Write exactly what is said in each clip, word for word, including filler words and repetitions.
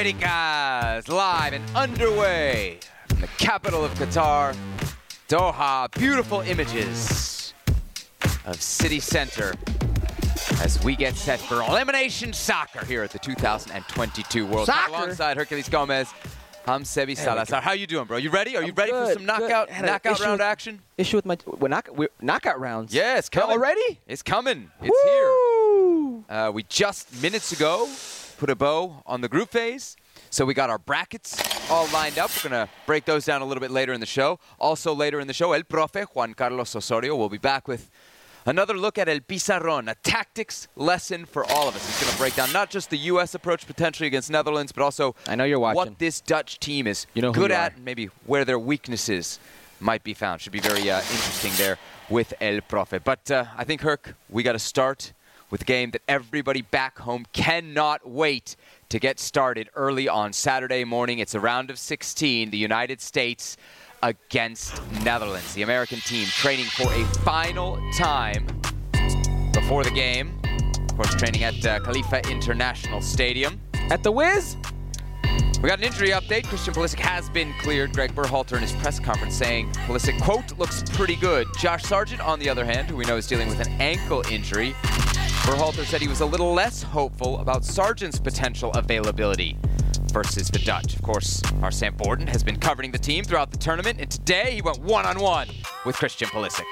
Américas, live and underway from the capital of Qatar, Doha. Beautiful images of City Center as we get set for elimination soccer here at the two thousand twenty-two World Cup. Alongside Herculez Gomez, I'm Sebi Salazar. How you doing, bro? You ready? Are you I'm ready good, for some knockout good. knockout round with, action? Issue with my we're knock, we're knockout rounds. Yeah, it's coming already. It's coming. It's Woo! here. Uh, we just minutes ago put a bow on the group phase, so we got our brackets all lined up. We're gonna break those down a little bit later in the show. Also later in the show, El Profe Juan Carlos Osorio will be back with another look at El Pizarrón, a tactics lesson for all of us. He's going to break down not just the U S approach potentially against Netherlands, but also I know you're watching. what this Dutch team is you know who good you at are. and maybe where their weaknesses might be found. Should be very uh, interesting there with El Profe. But uh, I think, Herc, we got to start with a game that everybody back home cannot wait to get started early on Saturday morning. It's a round of sixteen, the United States against Netherlands. The American team training for a final time before the game. Of course, training at uh, Khalifa International Stadium. At the Wiz. We got an injury update. Christian Pulisic has been cleared. Greg Berhalter in his press conference saying Pulisic, quote, looks pretty good. Josh Sargent, on the other hand, who we know is dealing with an ankle injury. Berhalter said he was a little less hopeful about Sargent's potential availability versus the Dutch. Of course, our Sam Borden has been covering the team throughout the tournament, and today he went one-on-one with Christian Pulisic.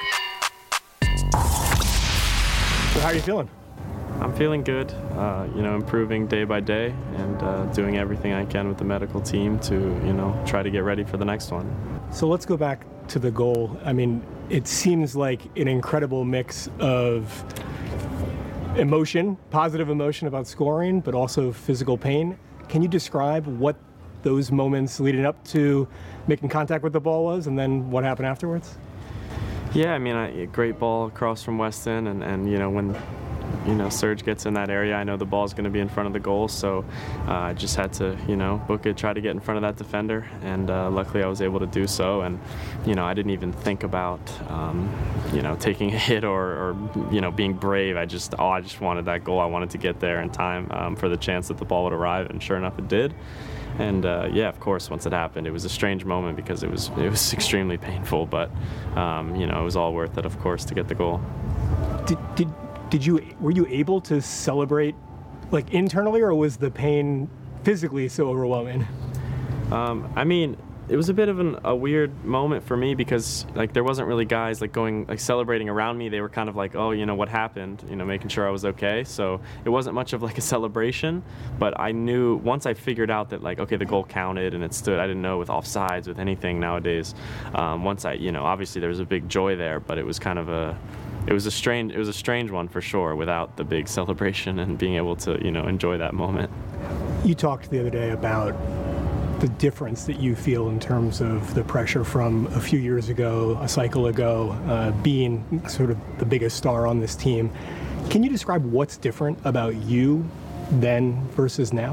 So how are you feeling? I'm feeling good, uh, you know, improving day by day and uh, doing everything I can with the medical team to, you know, try to get ready for the next one. So let's go back to the goal. I mean, it seems like an incredible mix of emotion, positive emotion about scoring, but also physical pain. Can you describe what those moments leading up to making contact with the ball was and then what happened afterwards? Yeah, I mean, I, a great ball across from Weston, and, and you know, when you know Serge gets in that area, I know the ball's going to be in front of the goal, so uh, I just had to, you know, book it, try to get in front of that defender, and uh, luckily I was able to do so. And you know, I didn't even think about, um, you know, taking a hit or, or, you know, being brave. I just, oh, I just wanted that goal. I wanted to get there in time um, for the chance that the ball would arrive, and sure enough, it did. And uh, yeah, of course, once it happened, it was a strange moment because it was it was extremely painful, but um, you know, it was all worth it, of course, to get the goal. Did did did you were you able to celebrate like internally, or was the pain physically so overwhelming? Um, I mean, it was a bit of an, a weird moment for me because like there wasn't really guys like going like celebrating around me. They were kind of like, oh, you know, what happened? You know, making sure I was okay. So it wasn't much of like a celebration, but I knew once I figured out that like, okay, the goal counted and it stood. I didn't know with offsides, with anything nowadays. Um, once I, you know, obviously there was a big joy there, but it was kind of a, it was a strange, it was a strange one for sure without the big celebration and being able to, you know, enjoy that moment. You talked the other day about the difference that you feel in terms of the pressure from a few years ago, a cycle ago, uh, being sort of the biggest star on this team. Can you describe what's different about you then versus now?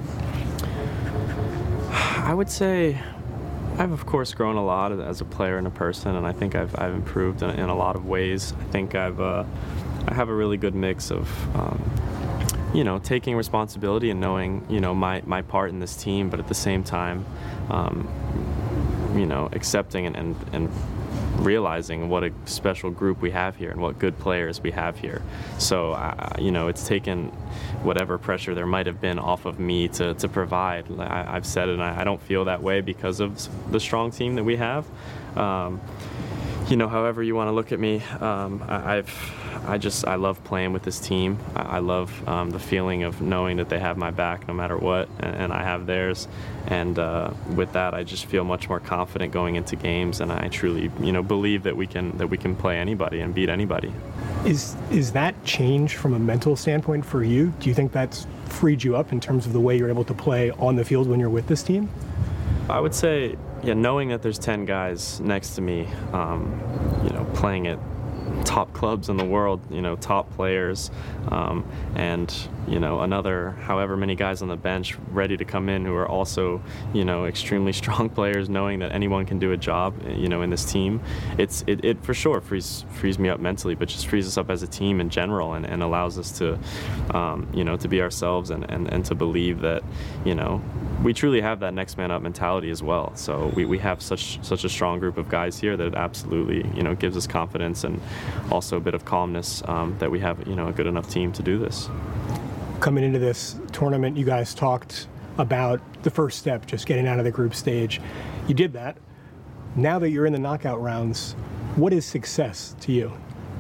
I would say I've of course grown a lot as a player and a person, and I think I've, I've improved in, in a lot of ways. I think I've uh, I have a really good mix of um, you know, taking responsibility and knowing, you know, my, my part in this team, but at the same time, um, you know, accepting and, and, and realizing what a special group we have here and what good players we have here. So, uh, you know, it's taken whatever pressure there might have been off of me to, to provide. I, I've said it, and I, I don't feel that way because of the strong team that we have. Um, you know, however you want to look at me, um, I, I've, I just, I love playing with this team. I, I love um, the feeling of knowing that they have my back no matter what, and, and I have theirs. And uh, with that, I just feel much more confident going into games, and I truly, you know, believe that we can, that we can play anybody and beat anybody. Is, is that change from a mental standpoint for you? Do you think that's freed you up in terms of the way you're able to play on the field when you're with this team? I would say, yeah, knowing that there's ten guys next to me, um, you know, playing at top clubs in the world, you know, top players, um, and you know, another however many guys on the bench ready to come in who are also, you know, extremely strong players, knowing that anyone can do a job, you know, in this team. It's it, it for sure frees frees me up mentally, but just frees us up as a team in general, and, and allows us to, um, you know, to be ourselves and, and, and to believe that, you know, we truly have that next man up mentality as well. So we, we have such such a strong group of guys here that it absolutely, you know, gives us confidence and also a bit of calmness um, that we have, you know, a good enough team to do this. Coming into this tournament, you guys talked about the first step, just getting out of the group stage. You did that. Now that you're in the knockout rounds, what is success to you?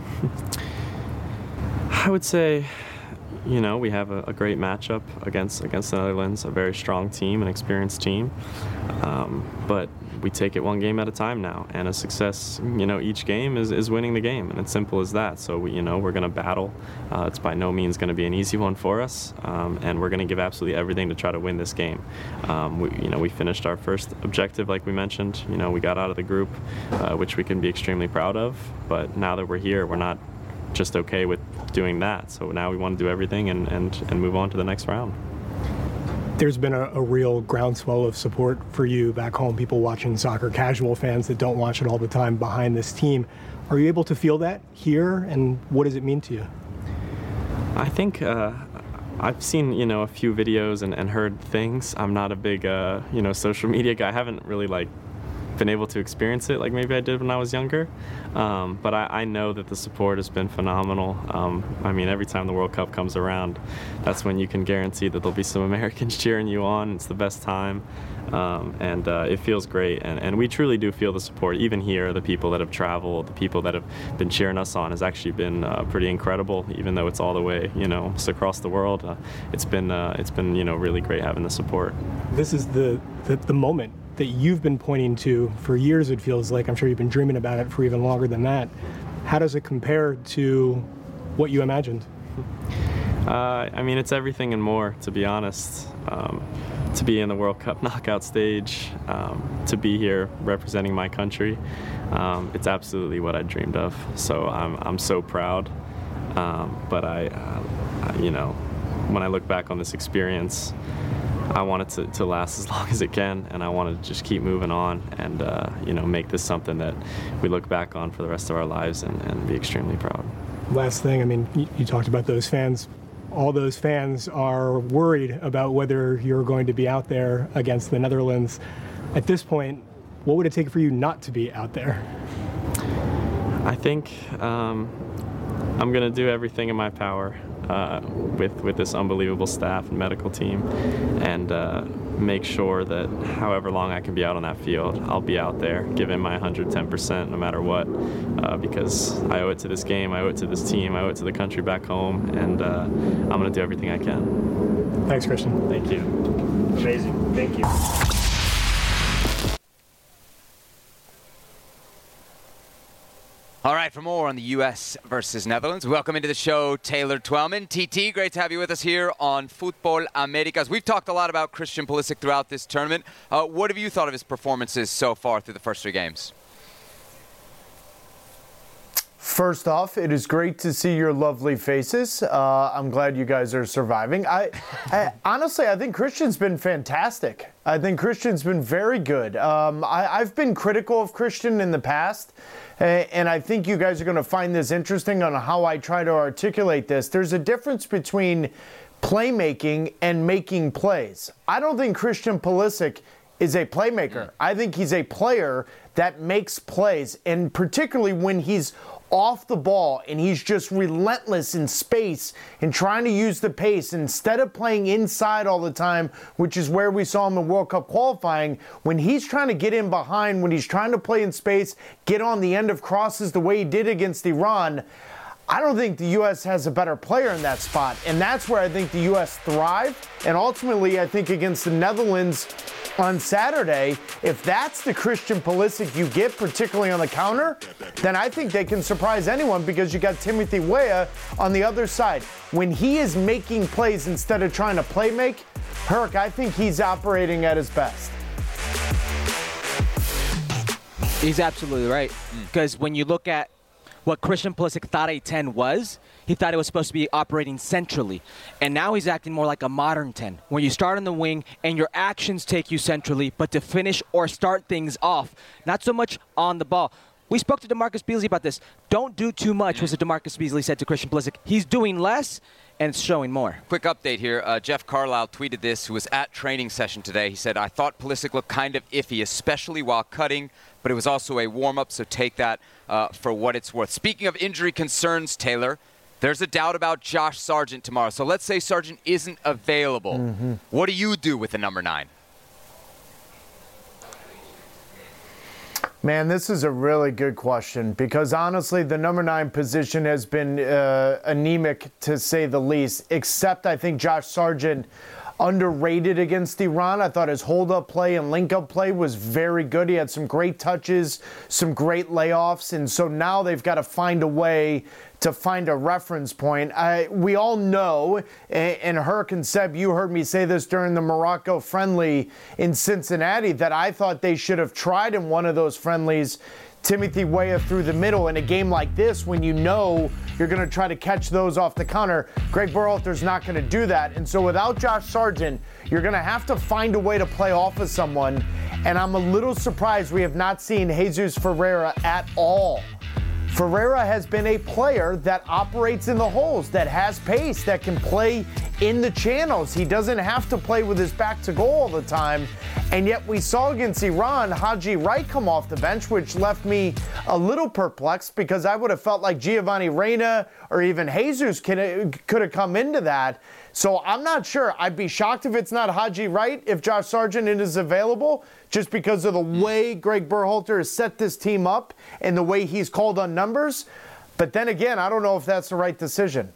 I would say, you know, we have a, a great matchup against against the Netherlands, a very strong team, an experienced team. Um, but we take it one game at a time now, and a success, you know, each game is, is winning the game, and it's simple as that. So we, you know, we're going to battle. Uh, it's by no means going to be an easy one for us, um, and we're going to give absolutely everything to try to win this game. Um, we, you know, we finished our first objective, like we mentioned. You know, we got out of the group, uh, which we can be extremely proud of. But now that we're here, we're not just okay with doing that. So now we want to do everything and, and, and move on to the next round. There's been a, a real groundswell of support for you back home, people watching soccer, casual fans that don't watch it all the time behind this team. Are you able to feel that here, and what does it mean to you? I think uh, I've seen, you know, a few videos and, and heard things. I'm not a big, uh, you know, social media guy. I haven't really, like, been able to experience it like maybe I did when I was younger. Um, but I, I know that the support has been phenomenal. Um, I mean, every time the World Cup comes around, that's when you can guarantee that there'll be some Americans cheering you on. It's the best time. Um, and uh, it feels great. And, and we truly do feel the support. Even here, the people that have traveled, the people that have been cheering us on has actually been uh, pretty incredible, even though it's all the way, you know, across the world. Uh, it's been, uh, it's been, you know, really great having the support. This is the, the, the moment that you've been pointing to for years, it feels like. I'm sure you've been dreaming about it for even longer than that. How does it compare to what you imagined? Uh, I mean, it's everything and more, to be honest. Um, to be in the World Cup knockout stage, um, to be here representing my country, um, it's absolutely what I dreamed of. So I'm, I'm so proud. Um, but I, uh, you know, when I look back on this experience, I want it to, to last as long as it can, and I want to just keep moving on and, uh, you know, make this something that we look back on for the rest of our lives and, and be extremely proud. Last thing, I mean, you, you talked about those fans. All those fans are worried about whether you're going to be out there against the Netherlands. At this point, what would it take for you not to be out there? I think um, I'm going to do everything in my power uh, with, with this unbelievable staff and medical team, and uh, make sure that however long I can be out on that field, I'll be out there giving my one hundred ten percent no matter what, uh, because I owe it to this game, I owe it to this team, I owe it to the country back home, and uh, I'm going to do everything I can. Thanks, Christian. Thank you. Amazing. Thank you. All right, for more on the U S versus Netherlands, welcome into the show, Taylor Twellman. T T, great to have you with us here on Futbol Americas. We've talked a lot about Christian Pulisic throughout this tournament. Uh, what have you thought of his performances so far through the first three games? First off, it is great to see your lovely faces. Uh, I'm glad you guys are surviving. I, I honestly, I think Christian's been fantastic. I think Christian's been very good. Um, I, I've been critical of Christian in the past, and I think you guys are going to find this interesting on how I try to articulate this. There's a difference between playmaking and making plays. I don't think Christian Pulisic is a playmaker. I think he's a player that makes plays, and particularly when he's off the ball and he's just relentless in space and trying to use the pace instead of playing inside all the time, which is where we saw him in World Cup qualifying. When he's trying to get in behind, when he's trying to play in space, get on the end of crosses the way he did against Iran, I don't think the U S has a better player in that spot, and that's where I think the U S thrive. And ultimately, I think against the Netherlands on Saturday, if that's the Christian Pulisic you get, particularly on the counter, then I think they can surprise anyone, because you got Timothy Weah on the other side. When he is making plays instead of trying to play make, Herc, I think he's operating at his best. He's absolutely right. Because mm. when you look at what Christian Pulisic thought A ten was, he thought it was supposed to be operating centrally. And now he's acting more like a modern ten, where you start on the wing and your actions take you centrally, but to finish or start things off, not so much on the ball. We spoke to DeMarcus Beasley about this. Don't do too much, was what DeMarcus Beasley said to Christian Pulisic. He's doing less, and it's showing more. Quick update here. Uh, Jeff Carlisle tweeted this, who was at training session today. He said, I thought Pulisic looked kind of iffy, especially while cutting, but it was also a warm-up, so take that uh, for what it's worth. Speaking of injury concerns, Taylor, there's a doubt about Josh Sargent tomorrow. So let's say Sargent isn't available. Mm-hmm. What do you do with the number nine? Man, this is a really good question because honestly, the number nine position has been uh, anemic to say the least, except I think Josh Sargent underrated against Iran. I thought his hold-up play and link-up play was very good. He had some great touches, some great layoffs, and so now they've got to find a way to find a reference point. I, we all know, and Herc and Seb, you heard me say this during the Morocco friendly in Cincinnati, that I thought they should have tried in one of those friendlies Timothy Weah through the middle in a game like this when you know you're going to try to catch those off the counter. Greg Berhalter's not going to do that. And so without Josh Sargent, you're going to have to find a way to play off of someone. And I'm a little surprised we have not seen Jesus Ferreira at all. Ferreira has been a player that operates in the holes, that has pace, that can play in the channels. He doesn't have to play with his back to goal all the time. And yet we saw against Iran, Haji Wright come off the bench, which left me a little perplexed because I would have felt like Giovanni Reyna or even Jesus could have come into that. So I'm not sure. I'd be shocked if it's not Haji Wright, if Josh Sargent is available, just because of the way Greg Berhalter has set this team up and the way he's called on numbers. But then again, I don't know if that's the right decision.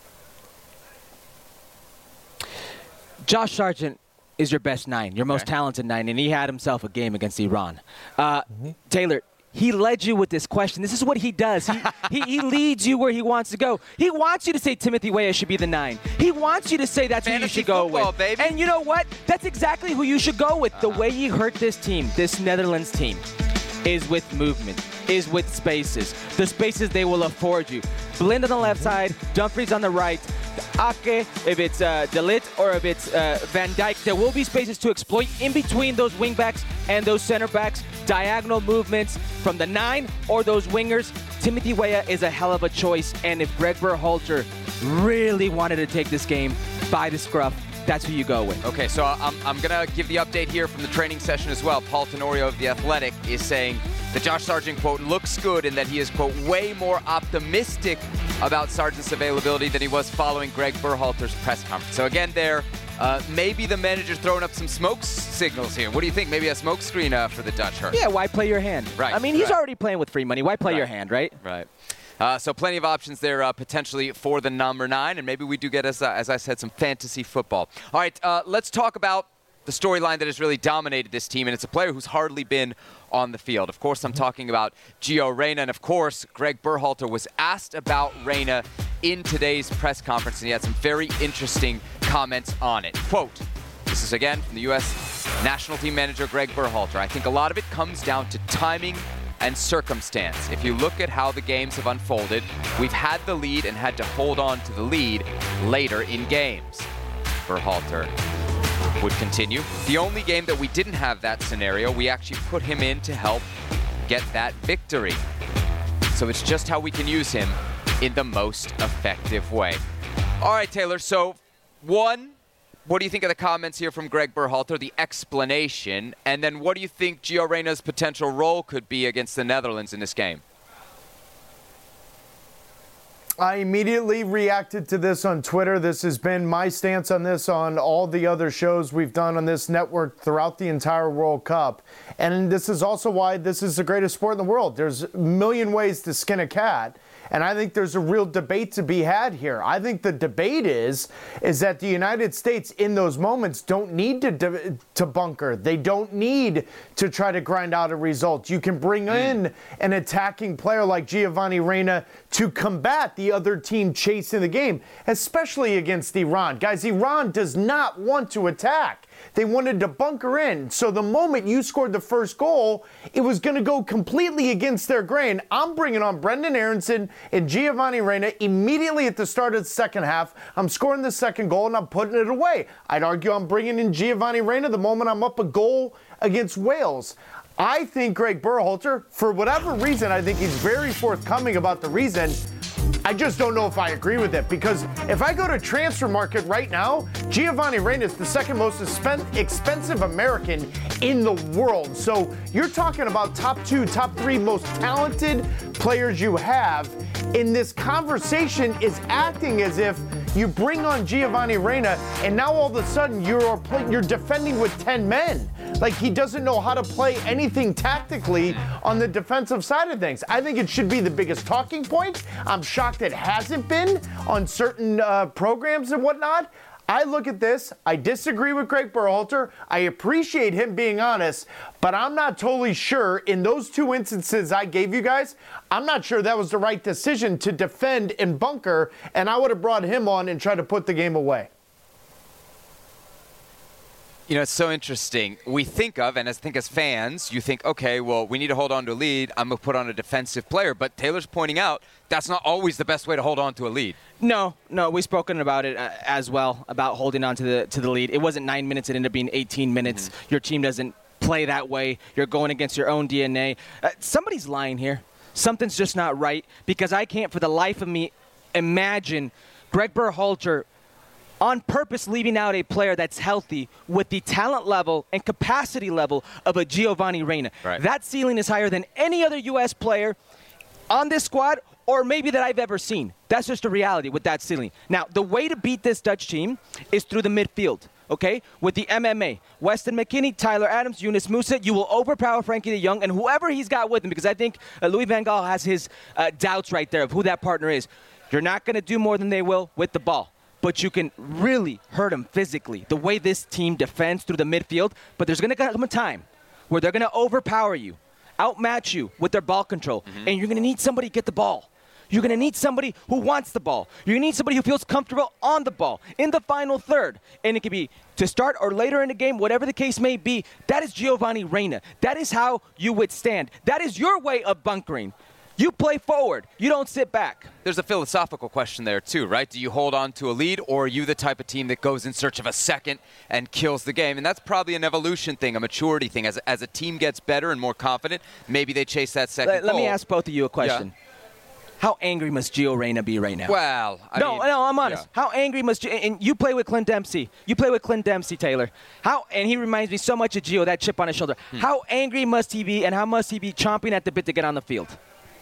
Josh Sargent is your best nine, your most okay. talented nine, and he had himself a game against Iran. Uh, mm-hmm. Taylor, he led you with this question. This is what he does. He, he, he leads you where he wants to go. He wants you to say Timothy Weah should be the nine. He wants you to say that's Fantasy who you should go football, with. Baby. And you know what? That's exactly who you should go with. Uh-huh. The way he hurt this team, this Netherlands team, is with movement, is with spaces. The spaces they will afford you. Blind on the left side, Dumfries on the right. Ake, if it's uh, De Ligt or if it's uh, Van Dijk, there will be spaces to exploit in between those wingbacks and those center backs. Diagonal movements from the nine or those wingers. Timothy Weah is a hell of a choice, and if Greg Berhalter really wanted to take this game by the scruff, that's who you go with. Okay, so I'm, I'm going to give the update here from the training session as well. Paul Tenorio of The Athletic is saying that Josh Sargent, quote, looks good and that he is, quote, way more optimistic about Sargent's availability than he was following Greg Berhalter's press conference. So again there, uh, maybe the manager's throwing up some smoke signals here. What do you think? Maybe a smoke screen uh, for the Dutch, Herc? Yeah, why play your hand? Right. I mean, he's right. already playing with free money. Why play right. your hand, right? Right. Uh, so plenty of options there uh, potentially for the number nine, and maybe we do get, as, uh, as I said, some fantasy football. All right, uh, let's talk about the storyline that has really dominated this team, and it's a player who's hardly been on the field. Of course, I'm talking about Gio Reyna, and of course, Greg Berhalter was asked about Reyna in today's press conference, and he had some very interesting comments on it. Quote, this is again from the U S national team manager Greg Berhalter. I think a lot of it comes down to timing and circumstance. If you look at how the games have unfolded, we've had the lead and had to hold on to the lead later in games. Berhalter would continue. The only game that we didn't have that scenario, we actually put him in to help get that victory. So it's just how we can use him in the most effective way. All right, Taylor, so one, what do you think of the comments here from Greg Berhalter, the explanation, and then what do you think Gio Reyna's potential role could be against the Netherlands in this game? I immediately reacted to this on Twitter. This has been my stance on this on all the other shows we've done on this network throughout the entire World Cup. And this is also why this is the greatest sport in the world. There's a million ways to skin a cat. And I think there's a real debate to be had here. I think the debate is, is that the United States in those moments don't need to, to bunker. They don't need to try to grind out a result. You can bring in an attacking player like Giovanni Reyna to combat the other team chasing the game, especially against Iran. Guys, Iran does not want to attack. They wanted to bunker in. So the moment you scored the first goal, it was going to go completely against their grain. I'm bringing on Brendan Aronson and Giovanni Reyna immediately at the start of the second half. I'm scoring the second goal and I'm putting it away. I'd argue I'm bringing in Giovanni Reyna the moment I'm up a goal against Wales. I think Greg Berhalter, for whatever reason, I think he's very forthcoming about the reason. I just don't know if I agree with it, because if I go to Transfer Market right now, Giovanni Reyna is the second most expensive American in the world. So you're talking about top two, top three most talented players you have. In this conversation is acting as if you bring on Giovanni Reyna and now all of a sudden you're you're defending with ten men. Like he doesn't know how to play anything tactically on the defensive side of things. I think it should be the biggest talking point. I'm shocked it hasn't been on certain uh, programs and whatnot. I look at this, I disagree with Greg Berhalter. I appreciate him being honest, but I'm not totally sure in those two instances I gave you guys, I'm not sure that was the right decision to defend and bunker, and I would have brought him on and tried to put the game away. You know, it's so interesting. We think of, and I think as fans, you think, okay, well, we need to hold on to a lead. I'm going to put on a defensive player. But Taylor's pointing out that's not always the best way to hold on to a lead. No, no, we've spoken about it uh, as well, about holding on to the to the lead. It wasn't nine minutes. It ended up being eighteen minutes. Mm-hmm. Your team doesn't play that way. You're going against your own D N A. Uh, somebody's lying here. Something's just not right, because I can't for the life of me imagine Greg Berhalter on purpose leaving out a player that's healthy with the talent level and capacity level of a Giovanni Reyna. Right. That ceiling is higher than any other U S player on this squad, or maybe that I've ever seen. That's just a reality with that ceiling. Now, the way to beat this Dutch team is through the midfield, okay? With the M M A, Weston McKennie, Tyler Adams, Yunus Musa, you will overpower Frankie de Jong and whoever he's got with him, because I think uh, Louis van Gaal has his uh, doubts right there of who that partner is. You're not going to do more than they will with the ball, but you can really hurt them physically, the way this team defends through the midfield. But there's going to come a time where they're going to overpower you, outmatch you with their ball control, mm-hmm. and you're going to need somebody to get the ball. You're going to need somebody who wants the ball. You're going to need somebody who feels comfortable on the ball in the final third. And it could be to start or later in the game, whatever the case may be. That is Giovanni Reyna. That is how you withstand. That is your way of bunkering. You play forward. You don't sit back. There's a philosophical question there, too, right? Do you hold on to a lead, or are you the type of team that goes in search of a second and kills the game? And that's probably an evolution thing, a maturity thing. As, as a team gets better and more confident, maybe they chase that second Let, goal. let me ask both of you a question. Yeah. How angry must Gio Reyna be right now? Well, I no, mean, no, I'm honest. Yeah. How angry must Gio, and you play with Clint Dempsey. You play with Clint Dempsey, Taylor. How, and he reminds me so much of Gio, that chip on his shoulder. Hmm. How angry must he be, and how must he be chomping at the bit to get on the field?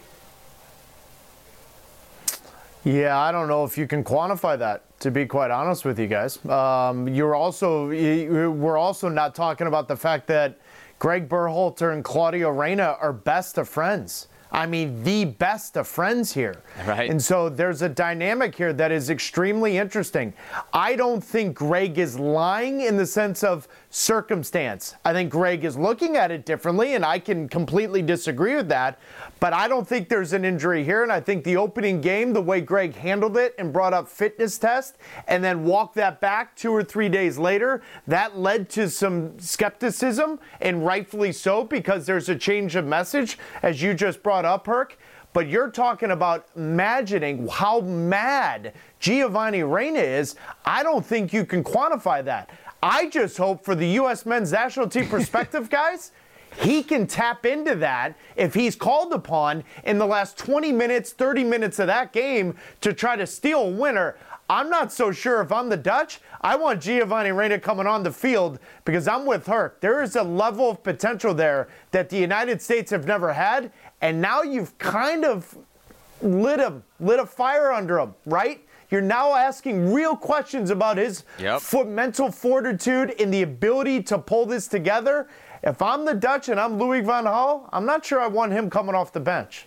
Yeah, I don't know if you can quantify that, to be quite honest with you guys. Um, you're also, we're also not talking about the fact that Greg Berhalter and Claudio Reyna are best of friends. I mean, the best of friends here. Right. And so there's a dynamic here that is extremely interesting. I don't think Greg is lying in the sense of circumstance. I think Greg is looking at it differently, and I can completely disagree with that. But I don't think there's an injury here, and I think the opening game, the way Greg handled it and brought up fitness test and then walked that back two or three days later, that led to some skepticism, and rightfully so, because there's a change of message, as you just brought up, Herc. But you're talking about imagining how mad Giovanni Reyna is. I don't think you can quantify that. I just hope for the U S men's national team perspective, guys, he can tap into that if he's called upon in the last twenty minutes, thirty minutes of that game to try to steal a winner. I'm not so sure if I'm the Dutch. I want Giovanni Reyna coming on the field because I'm with Herc. There is a level of potential there that the United States have never had, and now you've kind of lit a, lit a fire under him, right? You're now asking real questions about his yep. foot, mental fortitude and the ability to pull this together. If I'm the Dutch and I'm Louis van Gaal, I'm not sure I want him coming off the bench.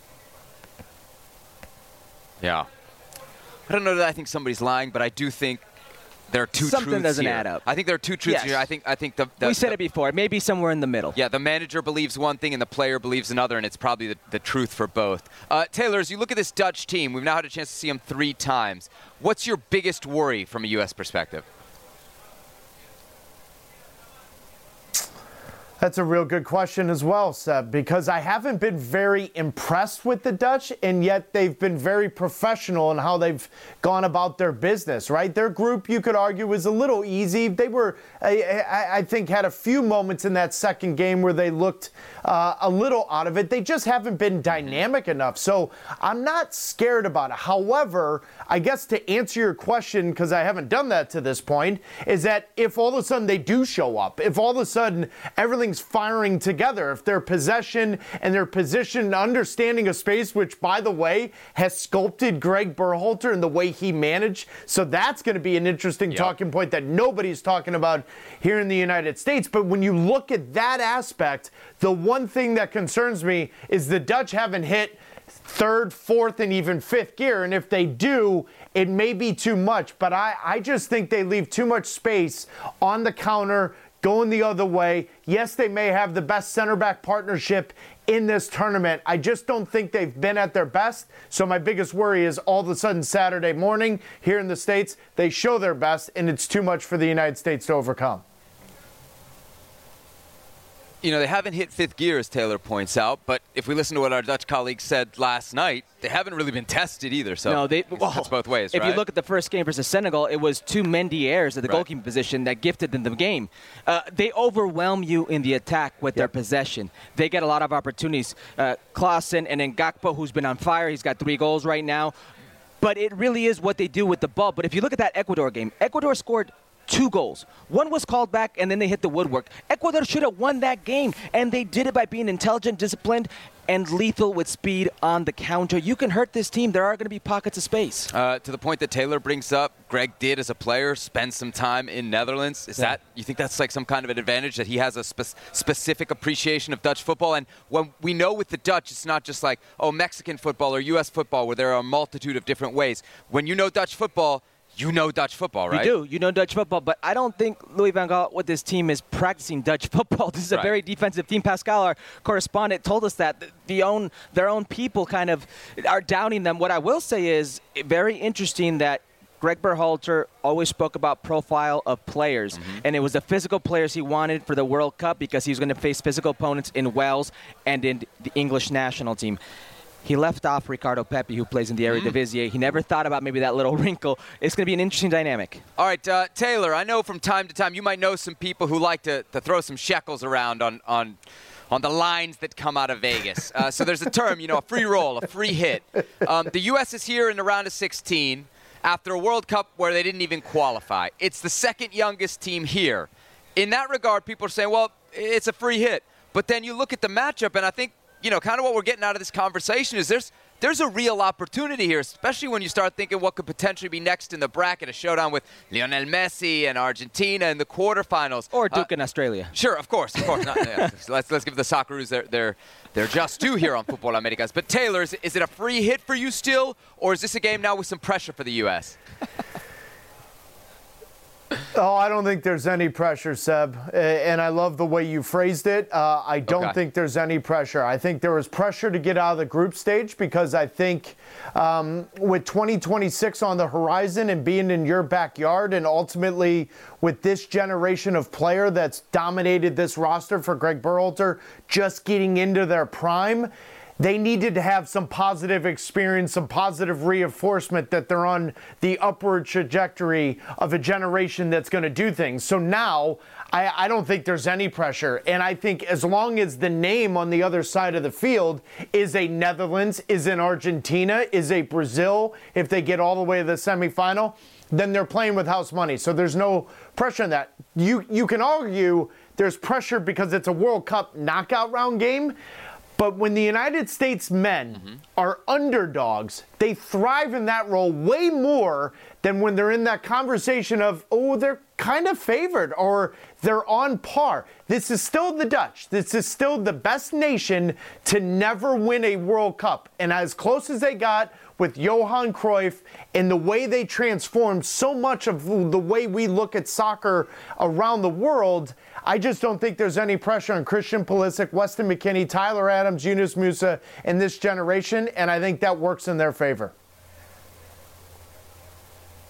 Yeah. I don't know that I think somebody's lying, but I do think there are two Something truths doesn't here. add up. I think there are two truths Yes. here. I think I think the, the we said the, it before. Maybe somewhere in the middle. Yeah, the manager believes one thing and the player believes another, and it's probably the, the truth for both. Uh, Taylor, as you look at this Dutch team, we've now had a chance to see them three times. What's your biggest worry from a U S perspective? That's a real good question as well, Seb, because I haven't been very impressed with the Dutch, and yet they've been very professional in how they've gone about their business, right? Their group, you could argue, was a little easy. They were, I, I think, had a few moments in that second game where they looked uh, a little out of it. They just haven't been dynamic enough. So I'm not scared about it. However, I guess to answer your question, because I haven't done that to this point, is that if all of a sudden they do show up, if all of a sudden everything's firing together, if their possession and their position and understanding of space, which, by the way, has sculpted Greg Berhalter and the way he managed, so that's going to be an interesting yep. talking point that nobody's talking about here in the United States. But when you look at that aspect, the one thing that concerns me is the Dutch haven't hit third, fourth, and even fifth gear. And if they do, it may be too much. But I, I just think they leave too much space on the counter, going the other way. Yes, they may have the best center back partnership in this tournament. I just don't think they've been at their best. So my biggest worry is all of a sudden Saturday morning here in the States, they show their best, and it's too much for the United States to overcome. You know, they haven't hit fifth gear, as Taylor points out, but if we listen to what our Dutch colleague said last night, they haven't really been tested either. So no, they, well, that's both ways, if right? you look at the first game versus Senegal, it was two Mendy-Ayers at the right. goalkeeping position that gifted them the game. Uh, they overwhelm you in the attack with yep. their possession. They get a lot of opportunities. Uh, Klaassen and then Gakpo, who's been on fire, he's got three goals right now. But it really is what they do with the ball. But if you look at that Ecuador game, Ecuador scored two goals. One was called back, and then they hit the woodwork. Ecuador should have won that game, and they did it by being intelligent, disciplined, and lethal with speed on the counter. You can hurt this team. There are going to be pockets of space. Uh, to the point that Taylor brings up, Greg did as a player spend some time in Netherlands. Is yeah. that, you think that's like some kind of an advantage, that he has a spe- specific appreciation of Dutch football? And when we know with the Dutch, it's not just like, oh, Mexican football or U S football, where there are a multitude of different ways. When you know Dutch football, you know Dutch football, right? You do. You know Dutch football, but I don't think Louis van Gaal with this team is practicing Dutch football. This is a right. very defensive team. Pascal, our correspondent, told us that the own their own people kind of are doubting them. What I will say is very interesting that Greg Berhalter always spoke about profile of players, mm-hmm. and it was the physical players he wanted for the World Cup because he was going to face physical opponents in Wales and in the English national team. He left off Ricardo Pepi, who plays in the Eredivisie. He never thought about maybe that little wrinkle. It's going to be an interesting dynamic. All right, uh, Taylor, I know from time to time you might know some people who like to, to throw some shekels around on, on, on the lines that come out of Vegas. Uh, so there's a term, you know, a free roll, a free hit. Um, the U S is here in the round of sixteen after a World Cup where they didn't even qualify. It's the second youngest team here. In that regard, people are saying, well, it's a free hit. But then you look at the matchup, and I think, you know, kind of what we're getting out of this conversation is there's there's a real opportunity here, especially when you start thinking what could potentially be next in the bracket, a showdown with Lionel Messi and Argentina in the quarterfinals. Or Duke uh, in Australia. Sure, of course, of course. Not, yeah. so let's let's give the Socceroos their their their just due here on Football Americas. But Taylor, is, is it a free hit for you still, or is this a game now with some pressure for the U S? Oh, I don't think there's any pressure, Seb. And I love the way you phrased it. Uh, I don't okay. think there's any pressure. I think there was pressure to get out of the group stage because I think um, with twenty twenty-six on the horizon and being in your backyard, and ultimately with this generation of player that's dominated this roster for Greg Berhalter just getting into their prime, they needed to have some positive experience, some positive reinforcement that they're on the upward trajectory of a generation that's going to do things. So now, I, I don't think there's any pressure. And I think as long as the name on the other side of the field is a Netherlands, is an Argentina, is a Brazil, if they get all the way to the semifinal, then they're playing with house money. So there's no pressure on that. You, you can argue there's pressure because it's a World Cup knockout round game. But when the United States men mm-hmm. are underdogs, they thrive in that role way more than when they're in that conversation of, oh, they're kind of favored or they're on par. This is still the Dutch. This is still the best nation to never win a World Cup. And as close as they got with Johan Cruyff and the way they transformed so much of the way we look at soccer around the world, I just don't think there's any pressure on Christian Pulisic, Weston McKennie, Tyler Adams, Yunus Musa, and this generation, and I think that works in their favor.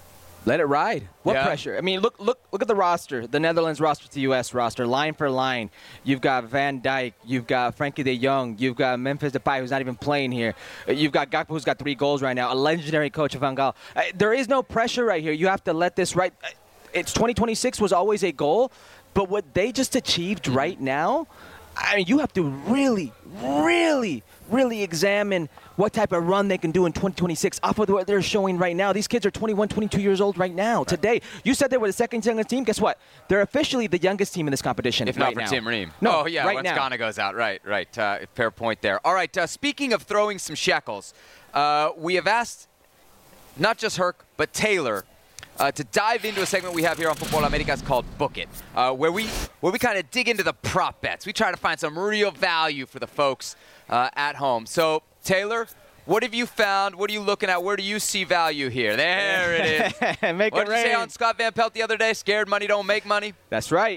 Let it ride. What Yeah. pressure? I mean, look, look, look at the roster. The Netherlands roster to the U S roster, line for line. You've got Van Dijk. You've got Frankie De Jong. You've got Memphis Depay, who's not even playing here. Uh, You've got Gakpo, who's got three goals right now. A legendary coach, Van Gaal. Uh, there is no pressure right here. You have to let this right. Uh, It's twenty twenty-six was always a goal, but what they just achieved right now, I mean, you have to really, really, really examine what type of run they can do in twenty twenty-six off of what they're showing right now. These kids are twenty-one, twenty-two years old right now, right. today. You said they were the second youngest team. Guess what? They're officially the youngest team in this competition If right not for now. Tim Ream. No, oh, yeah, right once now. Ghana goes out. Right, right. Uh, fair point there. All right, uh, speaking of throwing some shekels, uh, we have asked not just Herc, but Taylor, Uh, to dive into a segment we have here on Football Americas called Book It, uh, where we where we kind of dig into the prop bets. We try to find some real value for the folks uh, at home. So, Taylor, what have you found? What are you looking at? Where do you see value here? There it is. Make what it did you say rain. on Scott Van Pelt the other day? Scared money don't make money? That's right.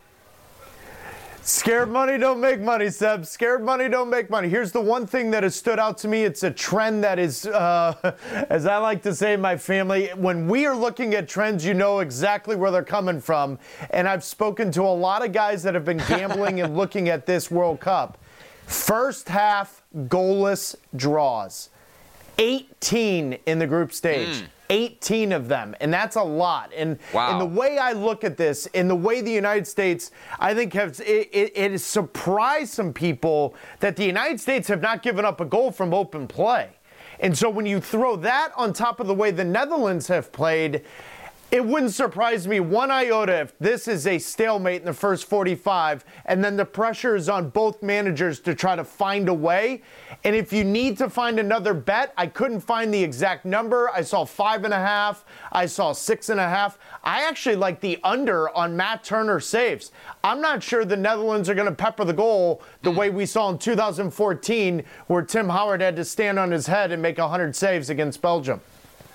Scared money don't make money, Seb. Scared money don't make money. Here's the one thing that has stood out to me. It's a trend that is, uh, as I like to say in my family, when we are looking at trends, you know exactly where they're coming from. And I've spoken to a lot of guys that have been gambling and looking at this World Cup. First half goalless draws. eighteen in the group stage. Mm. eighteen of them, and that's a lot. And, wow. and the way I look at this, in the way the United States, I think has it, it, it has surprised some people that the United States have not given up a goal from open play. And so when you throw that on top of the way the Netherlands have played, it wouldn't surprise me one iota if this is a stalemate in the first forty-five, and then the pressure is on both managers to try to find a way. And if you need to find another bet, I couldn't find the exact number. I saw five and a half. I saw six and a half. I actually like the under on Matt Turner saves. I'm not sure the Netherlands are going to pepper the goal the way we saw in two thousand fourteen, where Tim Howard had to stand on his head and make one hundred saves against Belgium.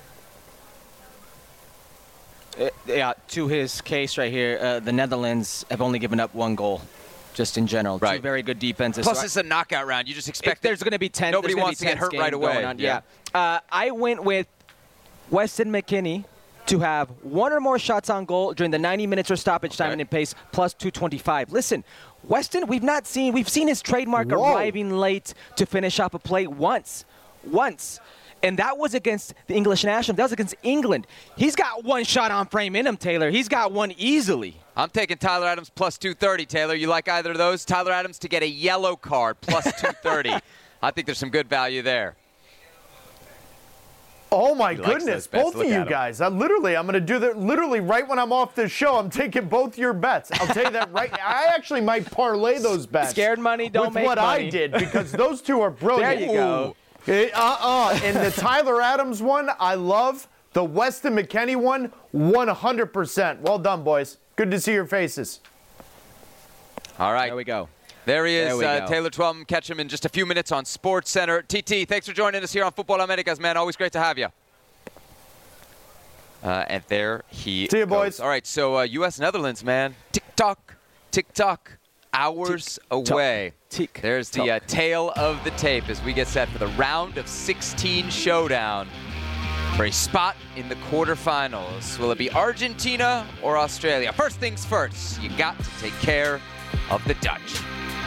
Uh, yeah, to his case right here, uh, the Netherlands have only given up one goal, just in general. Right. Two very good defenses. Plus, So it's a knockout round. You just expect there's going to be ten. Nobody there's gonna wants be to get hurt games right away. going on. Yeah. Yeah. Uh, I went with Weston McKennie to have one or more shots on goal during the ninety minutes or stoppage time Okay. and pace, plus two twenty-five. Listen, Weston, we've not seen, we've seen his trademark Whoa. arriving late to finish off a play once. Once. And that was against the English national. That was against England. He's got one shot on frame in him, Taylor. He's got one easily. I'm taking Tyler Adams plus two thirty, Taylor. You like either of those? Tyler Adams to get a yellow card plus two thirty. I think there's some good value there. Oh my He likes goodness, those bets. both Look of you at 'em. guys. I literally, I'm going to do that literally right when I'm off this show. I'm taking both your bets. I'll tell you that right now. I actually might parlay those bets. Scared money don't with make what money. I did, because those two are brilliant. There you go. Ooh. Eh, Uh-uh. And the Tyler Adams one, I love. The Weston McKennie one, one hundred percent. Well done, boys. Good to see your faces. All right. There we go. There he is, There we uh, go. Taylor Twellman. Catch him in just a few minutes on Sports Center. T T, thanks for joining us here on Football Americas, man. Always great to have you. Uh, and there he See you, goes. boys. All right, so uh, U S Netherlands, man. Tick-tock, tick-tock, hours Tick-tock. away. Tick There's the uh, tail of the tape as we get set for the round of sixteen showdown for a spot in the quarterfinals. Will it be Argentina or Australia? First things first, you got to take care of the Dutch.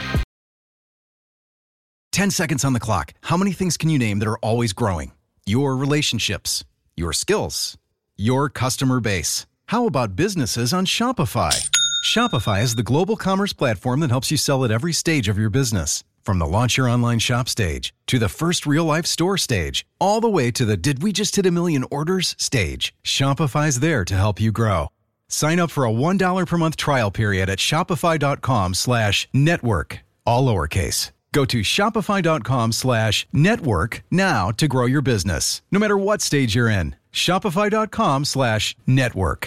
ten seconds on the clock. How many things can you name that are always growing? Your relationships, your skills, your customer base. How about businesses on Shopify? Shopify is the global commerce platform that helps you sell at every stage of your business. From the launch your online shop stage to the first real life store stage, all the way to the did we just hit a million orders stage. Shopify's there to help you grow. Sign up for a one dollar per month trial period at shopify.com slash network, all lowercase. Go to shopify.com slash network now to grow your business, no matter what stage you're in. Shopify.com slash network.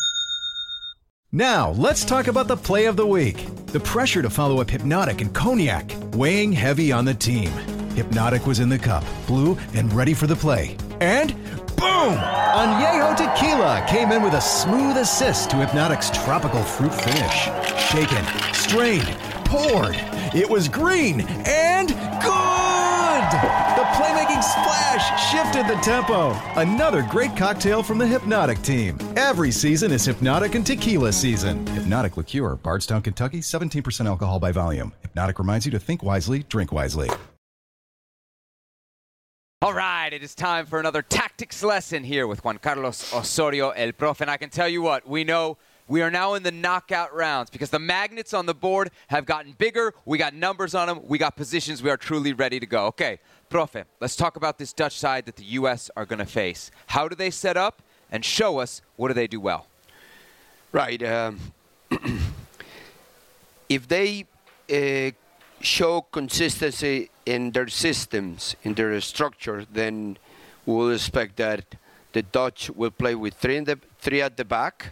Now, let's talk about the play of the week. The pressure to follow up Hypnotic and Cognac, weighing heavy on the team. Hypnotic was in the cup, blue, and ready for the play. And boom! Añejo Tequila came in with a smooth assist to Hypnotic's tropical fruit finish. Shaken, strained, poured. It was green and good! The playmaking splash shifted the tempo. Another great cocktail from the Hypnotic team. Every season is Hypnotic and Tequila season. Hypnotic Liqueur, Bardstown, Kentucky, seventeen percent alcohol by volume. Hypnotic reminds you to think wisely, drink wisely. All right, it is time for another tactics lesson here with Juan Carlos Osorio, El Profe. And I can tell you what, we know we are now in the knockout rounds because the magnets on the board have gotten bigger. We got numbers on them. We got positions. We are truly ready to go. Okay, Profe, let's talk about this Dutch side that the U S are going to face. How do they set up? And show us, what do they do well? Right. Um, if they uh, show consistency in their systems, in their structure, then we'll expect that the Dutch will play with three in the three at the back.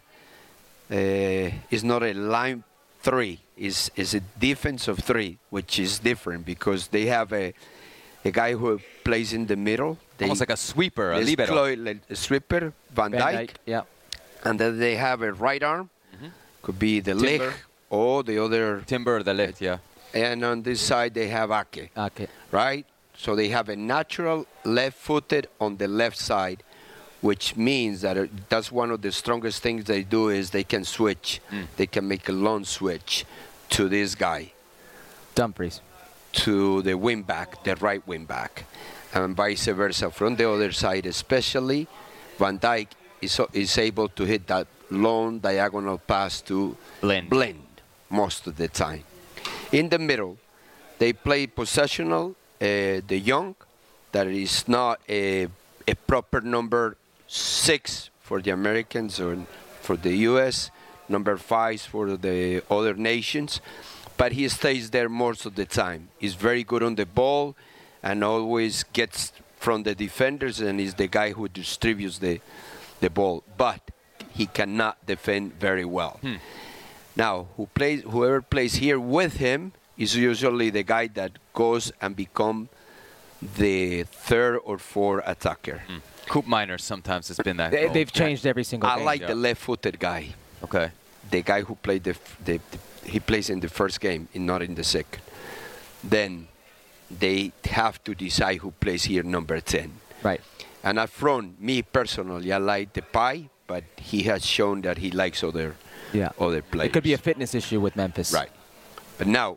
Uh, it's not a line three. It's, it's a defense of three, which is different because they have a a guy who plays in the middle. They, Almost like a sweeper, a Let's libero. call it like a sweeper, Van, Van Dijk. Dijk, yeah. And then they have a right arm. Mm-hmm. Could be the Timber. leg or the other. Timber or the lift, yeah. And on this side, they have Ake, Okay. right? So they have a natural left-footed on the left side, which means that it, that's one of the strongest things they do is they can switch. Mm. They can make a long switch to this guy, Dumfries. to the wing back, the right wing back, and vice versa. From the other side especially, Van Dijk is, is able to hit that long diagonal pass to Blind. Blind most of the time. In the middle, they play possessional, uh, De Jong, that is not a, a proper number six for the Americans or for the U S, number five for the other nations, but he stays there most of the time. He's very good on the ball and always gets from the defenders and is the guy who distributes the, the ball, but he cannot defend very well. Hmm. Now, who plays, whoever plays here with him is usually the guy that goes and become the third or fourth attacker. Mm. Coop Miners sometimes has been that. They, role. they've changed every single I game. like yeah. the left-footed guy, Okay. the guy who played the, f- the, the he plays in the first game and not in the second. Then they have to decide who plays here number ten. Right. And up front, me personally, I like the Depay, but he has shown that he likes other Yeah. other players. It could be a fitness issue with Memphis. Right. But now,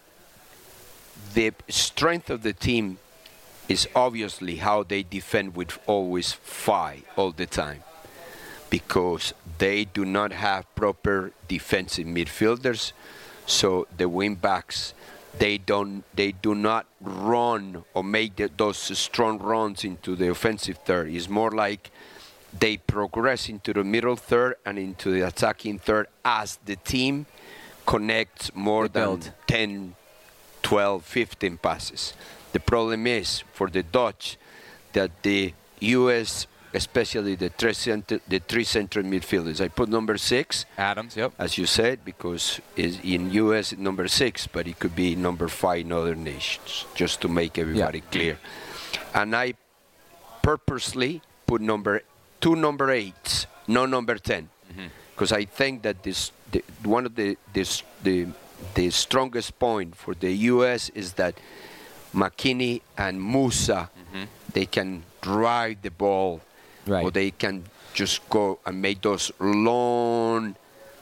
the strength of the team is obviously how they defend with always five all the time, because they do not have proper defensive midfielders. So the wing backs, they don't, they do not run or make the, those strong runs into the offensive third. It's more like they progress into the middle third and into the attacking third as the team connects more They than build. ten, twelve, fifteen passes. The problem is for the Dutch that the U S, especially the three center, the three central midfielders. I put number six, Adams, yep. as you said, because is in U S it's number six, but it could be number five in other nations, just to make everybody clear. And I purposely put number two number eights, no number ten, because I think that this the, one of the this the the strongest point for the U S is that McKinney and Musa, they can drive the ball, Right. or they can just go and make those long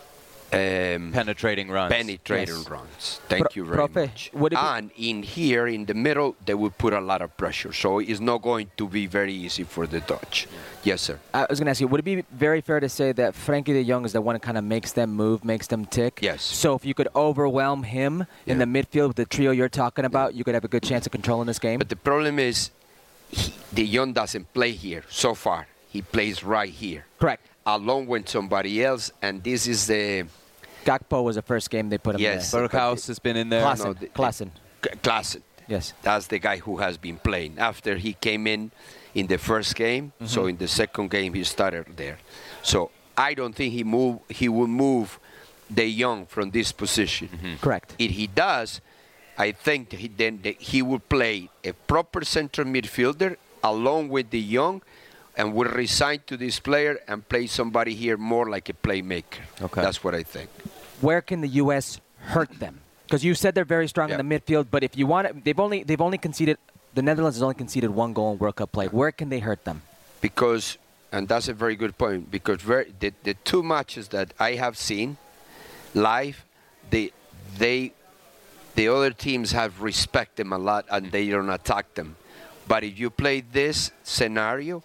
um, Penetrating runs. penetrating Yes. runs. Thank Pro- you very Profe, much. would it be- And in here, in the middle, they will put a lot of pressure. So it's not going to be very easy for the Dutch. Yes, sir. I was going to ask you, would it be very fair to say that Frankie de Jong is the one that kind of makes them move, makes them tick? Yes. So if you could overwhelm him in Yeah. the midfield with the trio you're talking about, you could have a good chance of controlling this game? But the problem is, he, De Jong doesn't play here so far. He plays right here, Correct. along with somebody else. And this is the Gakpo was the first game they put him Yes. there. Berghaus has been in there. Klaassen. No, the- Klaassen. K- Klaassen. Yes. That's the guy who has been playing. After he came in in the first game, so in the second game he started there. So I don't think he move. He will move De Jong from this position. Correct. If he does, I think he, then the, he will play a proper central midfielder along with De Jong, and will resign to this player and play somebody here more like a playmaker. Okay. That's what I think. Where can the U S hurt them? Because you said they're very strong Yeah. in the midfield, but if you want it, they've only they've only conceded the Netherlands has only conceded one goal in World Cup play. Where can they hurt them? Because, and that's a very good point, because very, the, the two matches that I have seen live, they, they, the other teams have respect them a lot and they don't attack them. But if you play this scenario,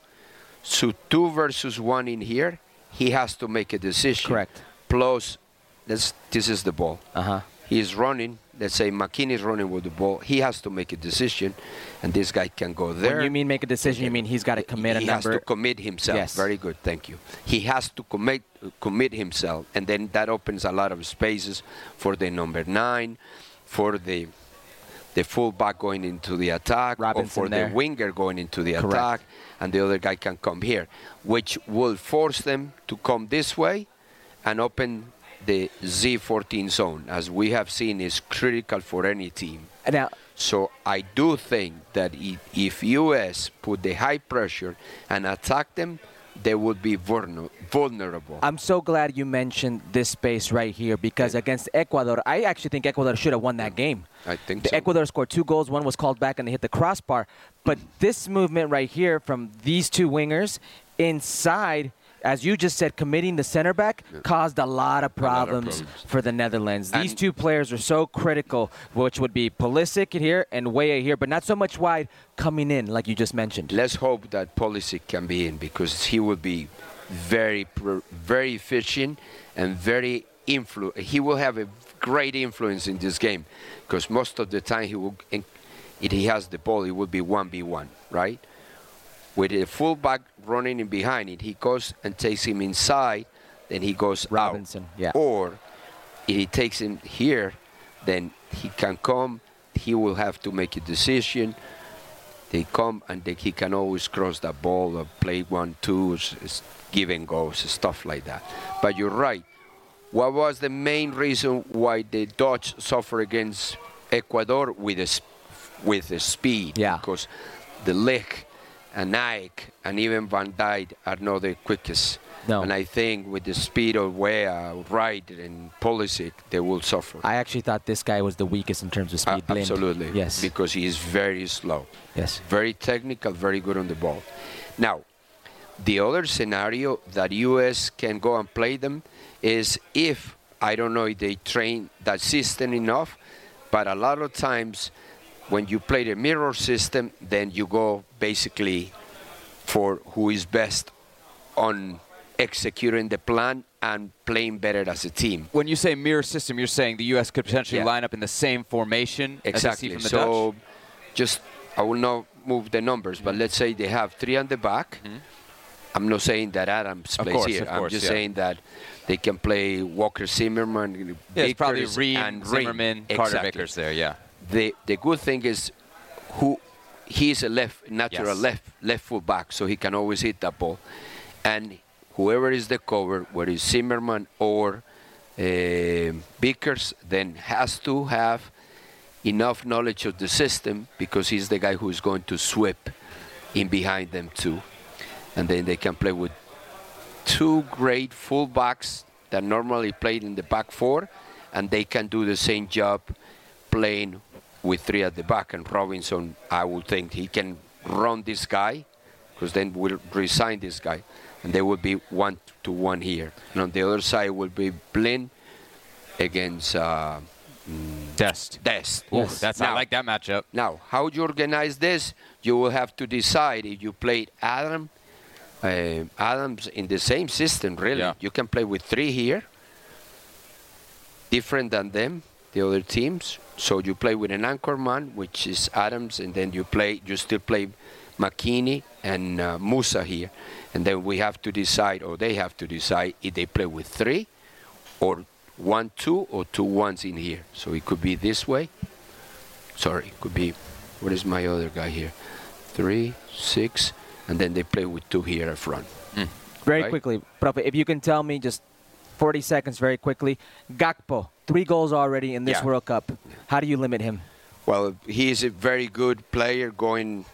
so two versus one in here, he has to make a decision. Correct. Plus, this, this is the ball. Uh-huh. He's running. Let's say McKinney is running with the ball. He has to make a decision, and this guy can go there. When you mean make a decision, you mean he's got to commit he a number? He has to commit himself. Yes. Very good, thank you. He has to commit commit himself, and then that opens a lot of spaces for the number nine, for the the fullback going into the attack, Robinson or for there. the winger going into the Correct. attack, and the other guy can come here, which will force them to come this way and open the Z fourteen zone, as we have seen, is critical for any team. Now, So I do think that if, if U S put the high pressure and attack them, they would be vulner- vulnerable. I'm so glad you mentioned this space right here because against Ecuador, I actually think Ecuador should have won that game. I think The so. Ecuador scored two goals. One was called back and they hit the crossbar. But this movement right here from these two wingers inside, as you just said, committing the center back caused a lot of problems, problems. for the Netherlands. These And- two players are so critical, which would be Pulisic here and Weah here, but not so much wide coming in, like you just mentioned. Let's hope that Pulisic can be in, because he will be very, pr- very efficient and very influ. He will have a great influence in this game, because most of the time he will, if he has the ball, it will be one v one, right? With a fullback running in behind it, he goes and takes him inside, then he goes Robinson, out. yeah. Or if he takes him here, then he can come. He will have to make a decision. They come and they, he can always cross that ball or play one, two, s- s- give and goes, stuff like that. But you're right. What was the main reason why the Dutch suffer against Ecuador with the, sp- with the speed? Yeah. Because the leg and Nike and even Van Dijk are not the quickest. No. And I think with the speed of Weah, Wright, and Pulisic, they will suffer. I actually thought this guy was the weakest in terms of speed. Uh, Blind. absolutely. Yes. Because he is very slow. Yes. Very technical, very good on the ball. Now, the other scenario that U S can go and play them is if, I don't know if they train that system enough, but a lot of times when you play the mirror system, then you go basically for who is best on executing the plan and playing better as a team. When you say mirror system, you're saying the U S could potentially Yeah. line up in the same formation Exactly. as I see from the so Dutch? just, I will not move the numbers, but let's say they have three on the back. I'm not saying that Adams Of plays course, here. of I'm course, just yeah. saying that they can play Walker Zimmerman, Yeah, it's probably Vickers, Reed, and Reed. Zimmerman, Carter Exactly. Vickers there, yeah. The the good thing is, who he's a left natural Yes. left left full back, so he can always hit that ball, and whoever is the cover, whether it's Zimmerman or uh, Vickers, then has to have enough knowledge of the system, because he's the guy who is going to sweep in behind them too, and then they can play with two great fullbacks that normally played in the back four, and they can do the same job playing with three at the back. And Robinson, I would think he can run this guy, because then we'll resign this guy, and they will be one to one here. And on the other side will be Blind against uh, Dest. Dest. Ooh, that's, I Now- like that matchup. Now, how you organize this, you will have to decide if you played Adam, uh, Adams in the same system, really. Yeah. You can play with three here, different than them, the other teams. So you play with an anchor man, which is Adams, and then you play, you still play McKinney and uh, Musa here. And then we have to decide, or they have to decide, if they play with three, or one, two, or two ones in here. So it could be this way. Sorry, it could be, what is my other guy here? Three, six, and then they play with two here at front. Very Right. quickly, Profe, if you can tell me just forty seconds very quickly. Gakpo, three goals already in this Yeah. World Cup. How do you limit him? Well, he is a very good player going,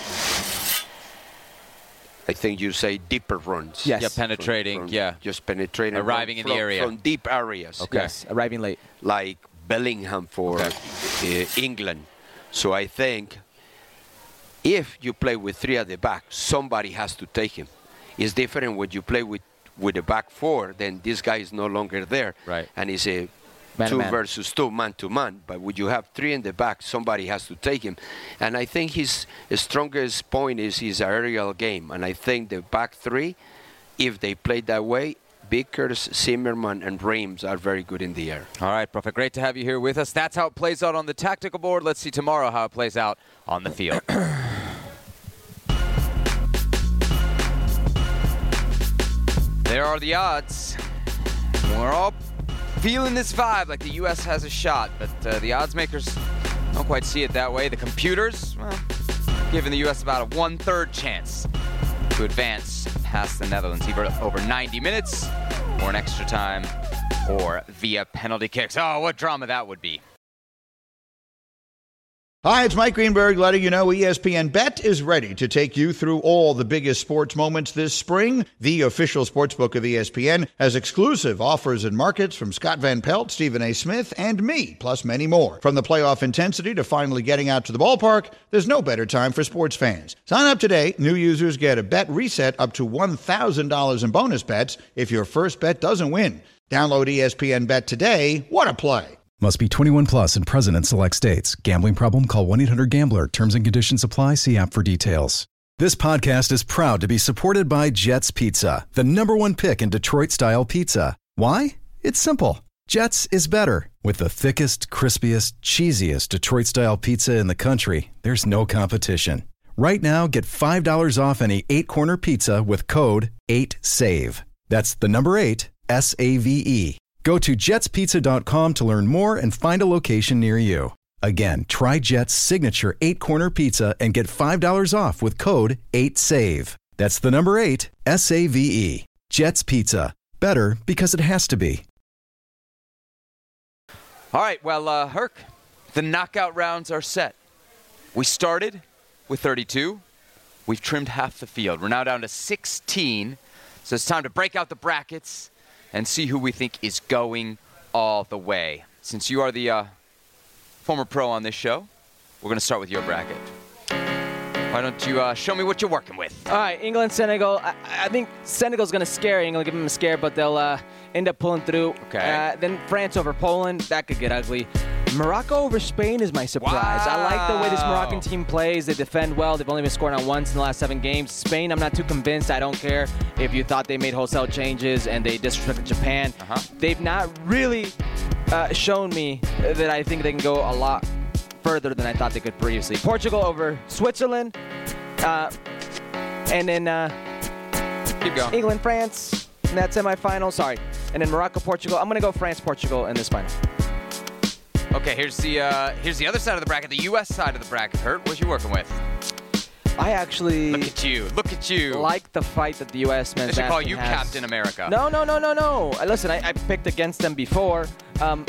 I think you say deeper runs. Yes. Yeah, penetrating, From- from yeah. Just penetrating. Arriving in from, the area. From deep areas. Okay. Yes, arriving late. Like Bellingham for Okay. uh, England. So I think If you play with three at the back, somebody has to take him. It's different when you play with, with a back four, then this guy is no longer there. Right. And it's a Man to two man. versus two, man to man. But when you have three in the back, somebody has to take him. And I think his, his strongest point is his aerial game. And I think the back three, if they play that way, Vickers, Zimmerman, and Reims are very good in the air. All right, Profe, great to have you here with us. That's how it plays out on the tactical board. Let's see tomorrow how it plays out on the field. There are the odds. We're all feeling this vibe like the U S has a shot, but uh, the odds makers don't quite see it that way. The computers, well, giving the U S about a one-third chance to advance past the Netherlands, either over ninety minutes or an extra time or via penalty kicks. Oh, what drama that would be. Hi, it's Mike Greenberg letting you know E S P N Bet is ready to take you through all the biggest sports moments this spring. The official sportsbook of E S P N has exclusive offers and markets from Scott Van Pelt, Stephen A. Smith, and me, plus many more. From the playoff intensity to finally getting out to the ballpark, there's no better time for sports fans. Sign up today. New users get a bet reset up to one thousand dollars in bonus bets if your first bet doesn't win. Download E S P N Bet today. What a play. Must be twenty-one plus and present in select states. Gambling problem? Call one eight hundred gambler. Terms and conditions apply. See app for details. This podcast is proud to be supported by Jets Pizza, the number one pick in Detroit-style pizza. Why? It's simple. Jets is better. With the thickest, crispiest, cheesiest Detroit-style pizza in the country, there's no competition. Right now, get five dollars off any eight-corner pizza with code eight save. That's the number eight, S A V E. Go to jets pizza dot com to learn more and find a location near you. Again, try Jet's signature eight-corner pizza and get five dollars off with code eight save. That's the number eight, S A V E. Jet's Pizza. Better because it has to be. All right, well, uh, Herc, the knockout rounds are set. We started with thirty-two. We've trimmed half the field. We're now down to sixteen. So it's time to break out the brackets and see who we think is going all the way. Since you are the uh, former pro on this show, we're going to start with your bracket. Why don't you uh, show me what you're working with? All right, England, Senegal. I, I think Senegal's going to scare England, give them a scare, but they'll uh, end up pulling through. Okay. Uh, then France over Poland. That could get ugly. Morocco over Spain is my surprise. Wow. I like the way this Moroccan team plays. They defend well. They've only been scoring on once in the last seven games. Spain, I'm not too convinced. I don't care if you thought they made wholesale changes and they disrespected Japan. Uh-huh. They've not really uh, shown me that I think they can go a lot further than I thought they could previously. Portugal over Switzerland. Uh, and then uh, Keep going. England, France in that semifinal. Sorry. And then Morocco, Portugal. I'm going to go France, Portugal in this final. Okay, here's the uh, here's the other side of the bracket, the U S side of the bracket. Hurt, what you working with? I actually Look at you. Look at you. like the fight that the U S They men's should call national you team has. Captain America. No, no, no, no, no. Uh, Listen, I, I picked against them before. Um,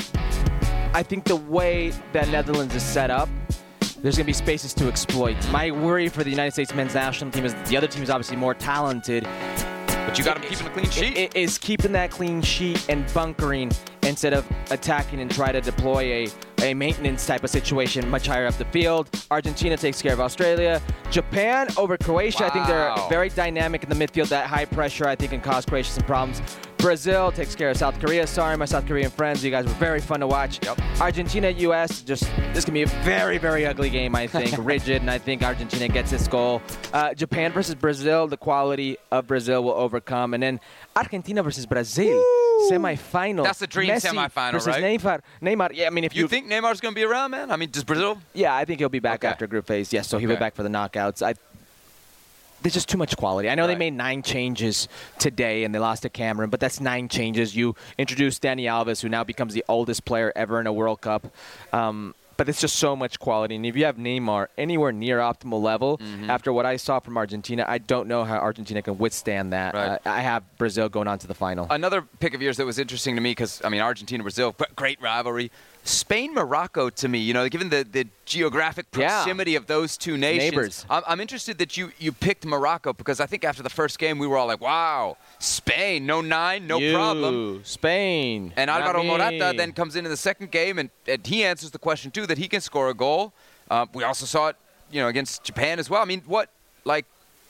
I think the way that Netherlands is set up, there's going to be spaces to exploit. My worry for the United States men's national team is that the other team is obviously more talented. But you got him keeping a clean sheet. It is keeping that clean sheet and bunkering instead of attacking and try to deploy a, a maintenance type of situation much higher up the field. Argentina takes care of Australia. Japan over Croatia. I think they're Wow. very dynamic in the midfield. That high pressure, I think, can cause Croatia some problems. Brazil takes care of South Korea. Sorry, my South Korean friends. You guys were very fun to watch. Yep. Argentina, U S, just this can be a very, very ugly game, I think. Rigid, and I think Argentina gets this goal. Uh, Japan versus Brazil, the quality of Brazil will overcome. And then Argentina versus Brazil, semifinal. That's the dream Messi semifinal, versus right? Neymar. Neymar, yeah, I mean, if You you think Neymar's going to be around, man? I mean, does Brazil? yeah, I think he'll be back Okay. after group phase. Yes, so he'll be Okay. back for the knockouts. I, there's just too much quality. I know Right. they made nine changes today and they lost to Cameroon, but that's nine changes. You introduced Dani Alves, who now becomes the oldest player ever in a World Cup. Um, but it's just so much quality. And if you have Neymar anywhere near optimal level, Mm-hmm. after what I saw from Argentina, I don't know how Argentina can withstand that. Right. Uh, I have Brazil going on to the final. Another pick of yours that was interesting to me because, I mean, Argentina, Brazil, gr- great rivalry. Spain, Morocco, to me, you know, given the, the geographic Yeah. proximity of those two nations. Neighbors. I'm, I'm interested that you, you picked Morocco because I think after the first game, we were all like, wow, Spain, no nine, no You, problem. Spain. And not Alvaro me. Morata then comes into the second game, and, and he answers the question, too, that he can score a goal. Uh, we also saw it you know, against Japan as well. I mean, what, like...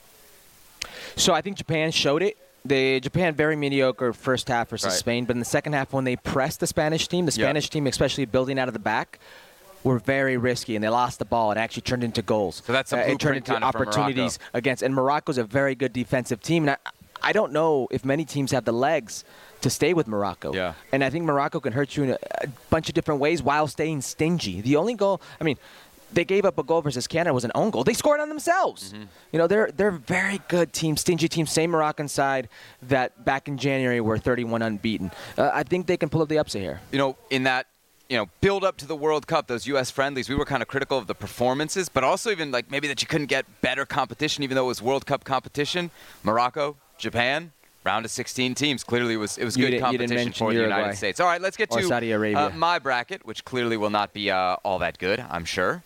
So I think Japan showed it. The Japan very mediocre first half versus Right. Spain, but in the second half when they pressed the Spanish team, the Yeah. Spanish team, especially building out of the back, were very risky, and they lost the ball and actually turned into goals. So that's a uh, it turned blueprint into kind of for opportunities Morocco. against. And Morocco's a very good defensive team. And I, I don't know if many teams have the legs to stay with Morocco. Yeah. And I think Morocco can hurt you in a, a bunch of different ways while staying stingy. The only goal, I mean, they gave up a goal versus Canada. It was an own goal. They scored on themselves. Mm-hmm. You know, they're they're a very good team, stingy team, same Moroccan side that back in January were thirty-one unbeaten. Uh, I think they can pull up the upset here. You know, in that, you know, build up to the World Cup, those U S friendlies, we were kind of critical of the performances, but also even like maybe that you couldn't get better competition, even though it was World Cup competition. Morocco, Japan, round of sixteen teams. Clearly, it was it was You good didn't- you didn't competition mention for the Uruguay. United States. All right, let's get Or to Saudi Arabia. uh, my bracket, which clearly will not be uh, all that good, I'm sure.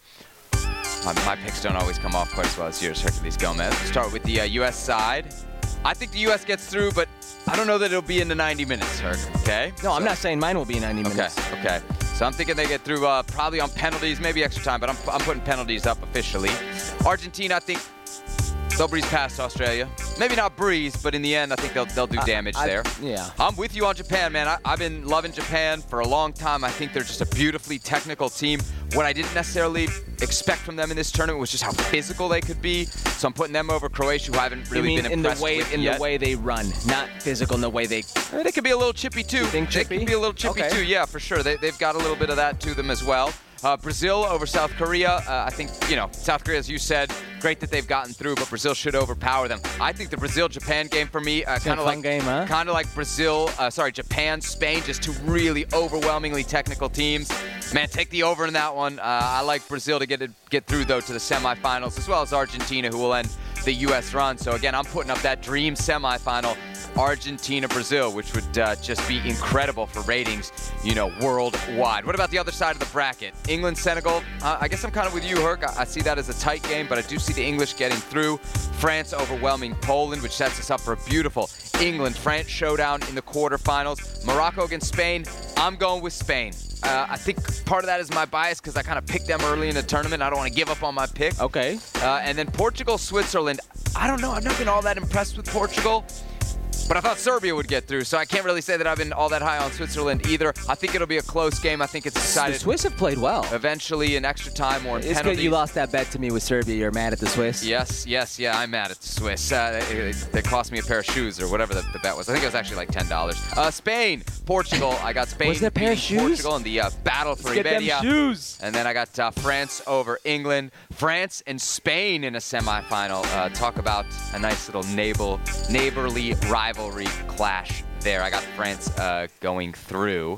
My, my picks don't always come off quite as well as yours, Hercules Gomez. We'll start with the uh, U S side. I think the U S gets through, but I don't know that it'll be in the ninety minutes, Herc. Okay? No, I'm So- not saying mine will be ninety Okay, minutes. okay. So I'm thinking they get through uh, probably on penalties, maybe extra time, but I'm, I'm putting penalties up officially. Argentina, I think they'll breeze past Australia. Maybe not breeze, but in the end, I think they'll they'll do damage I- there. yeah. I'm with you on Japan, man. I, I've been loving Japan for a long time. I think they're just a beautifully technical team. What I didn't necessarily expect from them in this tournament was just how physical they could be. So I'm putting them over Croatia, who I haven't You really mean been in the impressed way with in yet. the way they run, not physical in the way they. I mean, they could be a little chippy too. think They chippy? could be a little chippy Okay. too. Yeah, for sure. They, they've got a little bit of that to them as well. Uh, Brazil over South Korea. Uh, I think, you know, South Korea, as you said, great that they've gotten through, but Brazil should overpower them. I think the Brazil-Japan game for me, uh, been a kind of fun like game, huh? kind of like Brazil, uh, sorry, Japan, Spain, just two really overwhelmingly technical teams. Man, take the over in that one. Uh, I like Brazil to get it, get through though to the semifinals, as well as Argentina, who will end the U S run. So again, I'm putting up that dream semifinal. Argentina-Brazil, which would uh, just be incredible for ratings, you know, worldwide. What about the other side of the bracket? England-Senegal. Uh, I guess I'm kind of with you, Herc. I, I see that as a tight game, but I do see the English getting through. France overwhelming Poland, which sets us up for a beautiful England-France showdown in the quarterfinals. Morocco against Spain. I'm going with Spain. Uh, I think part of that is my bias because I kind of picked them early in the tournament. I don't want to give up on my pick. Okay. Uh, and then Portugal, Switzerland. I don't know. I've not been all that impressed with Portugal. But I thought Serbia would get through, so I can't really say that I've been all that high on Switzerland either. I think it'll be a close game. I think it's The decided Swiss have played well. eventually in extra time or in It's penalties. good you lost that bet to me with Serbia. You're mad at the Swiss. Yes, yes, yeah, I'm mad at the Swiss. Uh, they, they cost me a pair of shoes or whatever the, the bet was. I think it was actually like ten dollars. Uh, Spain, Portugal. I got Spain Was it a pair of beating shoes? Portugal in the uh, battle for Get them Iberia. shoes. And then I got uh, France over England. France and Spain in a semifinal. Uh, talk about a nice little neighbor, neighborly rivalry clash there. I got France uh, going through.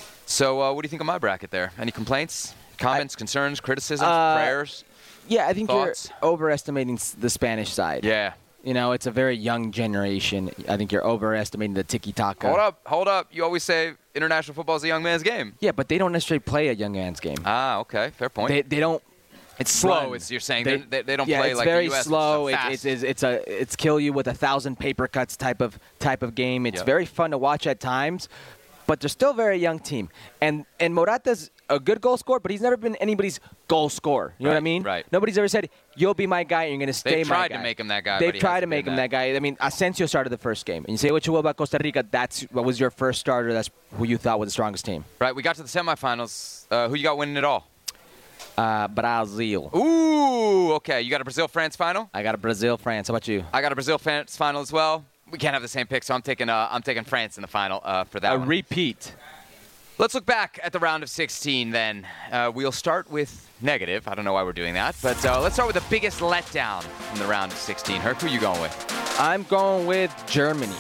So uh, what do you think of my bracket there? Any complaints, comments, concerns, criticisms, Uh, prayers? Yeah, I think Thoughts? you're overestimating s- the Spanish side. Yeah. You know, it's a very young generation. I think you're overestimating the tiki-taka. Hold up, hold up. You always say international football is a young man's game. Yeah, but they don't necessarily play a young man's game. Ah, okay. Fair point. They, they don't. it's slow, run. it's, you're saying. They, They, they, they don't yeah, play it's like very the U S. slow. It's, It, fast. it's, it's, it's a it's kill you with a thousand paper cuts type of type of game. It's Yep. very fun to watch at times, but they're still a very young team. And and Morata's a good goal scorer, but he's never been anybody's goal scorer. You know what I Right, mean? right. Nobody's ever said you'll be my guy and you're going to stay They've my tried guy. to make him that guy, They've but he tried to hasn't make been him that. that guy. I mean, Asensio started the first game, and you say what you will about Costa Rica. That's what was your first starter. That's who you thought was the strongest team. Right, we got to the semifinals. Uh, who you got winning it all? Uh, Brazil. Ooh, okay. You got a Brazil-France final? I got a Brazil, France. How about you? I got a Brazil-France final as well. We can't have the same pick, so I'm taking uh, I'm taking France in the final uh, for that A one. repeat. Let's look back at the round of sixteen then. Uh, we'll start with negative. I don't know why we're doing that, but uh, let's start with the biggest letdown from the round of sixteen. Herc, who are you going with? I'm going with Germany.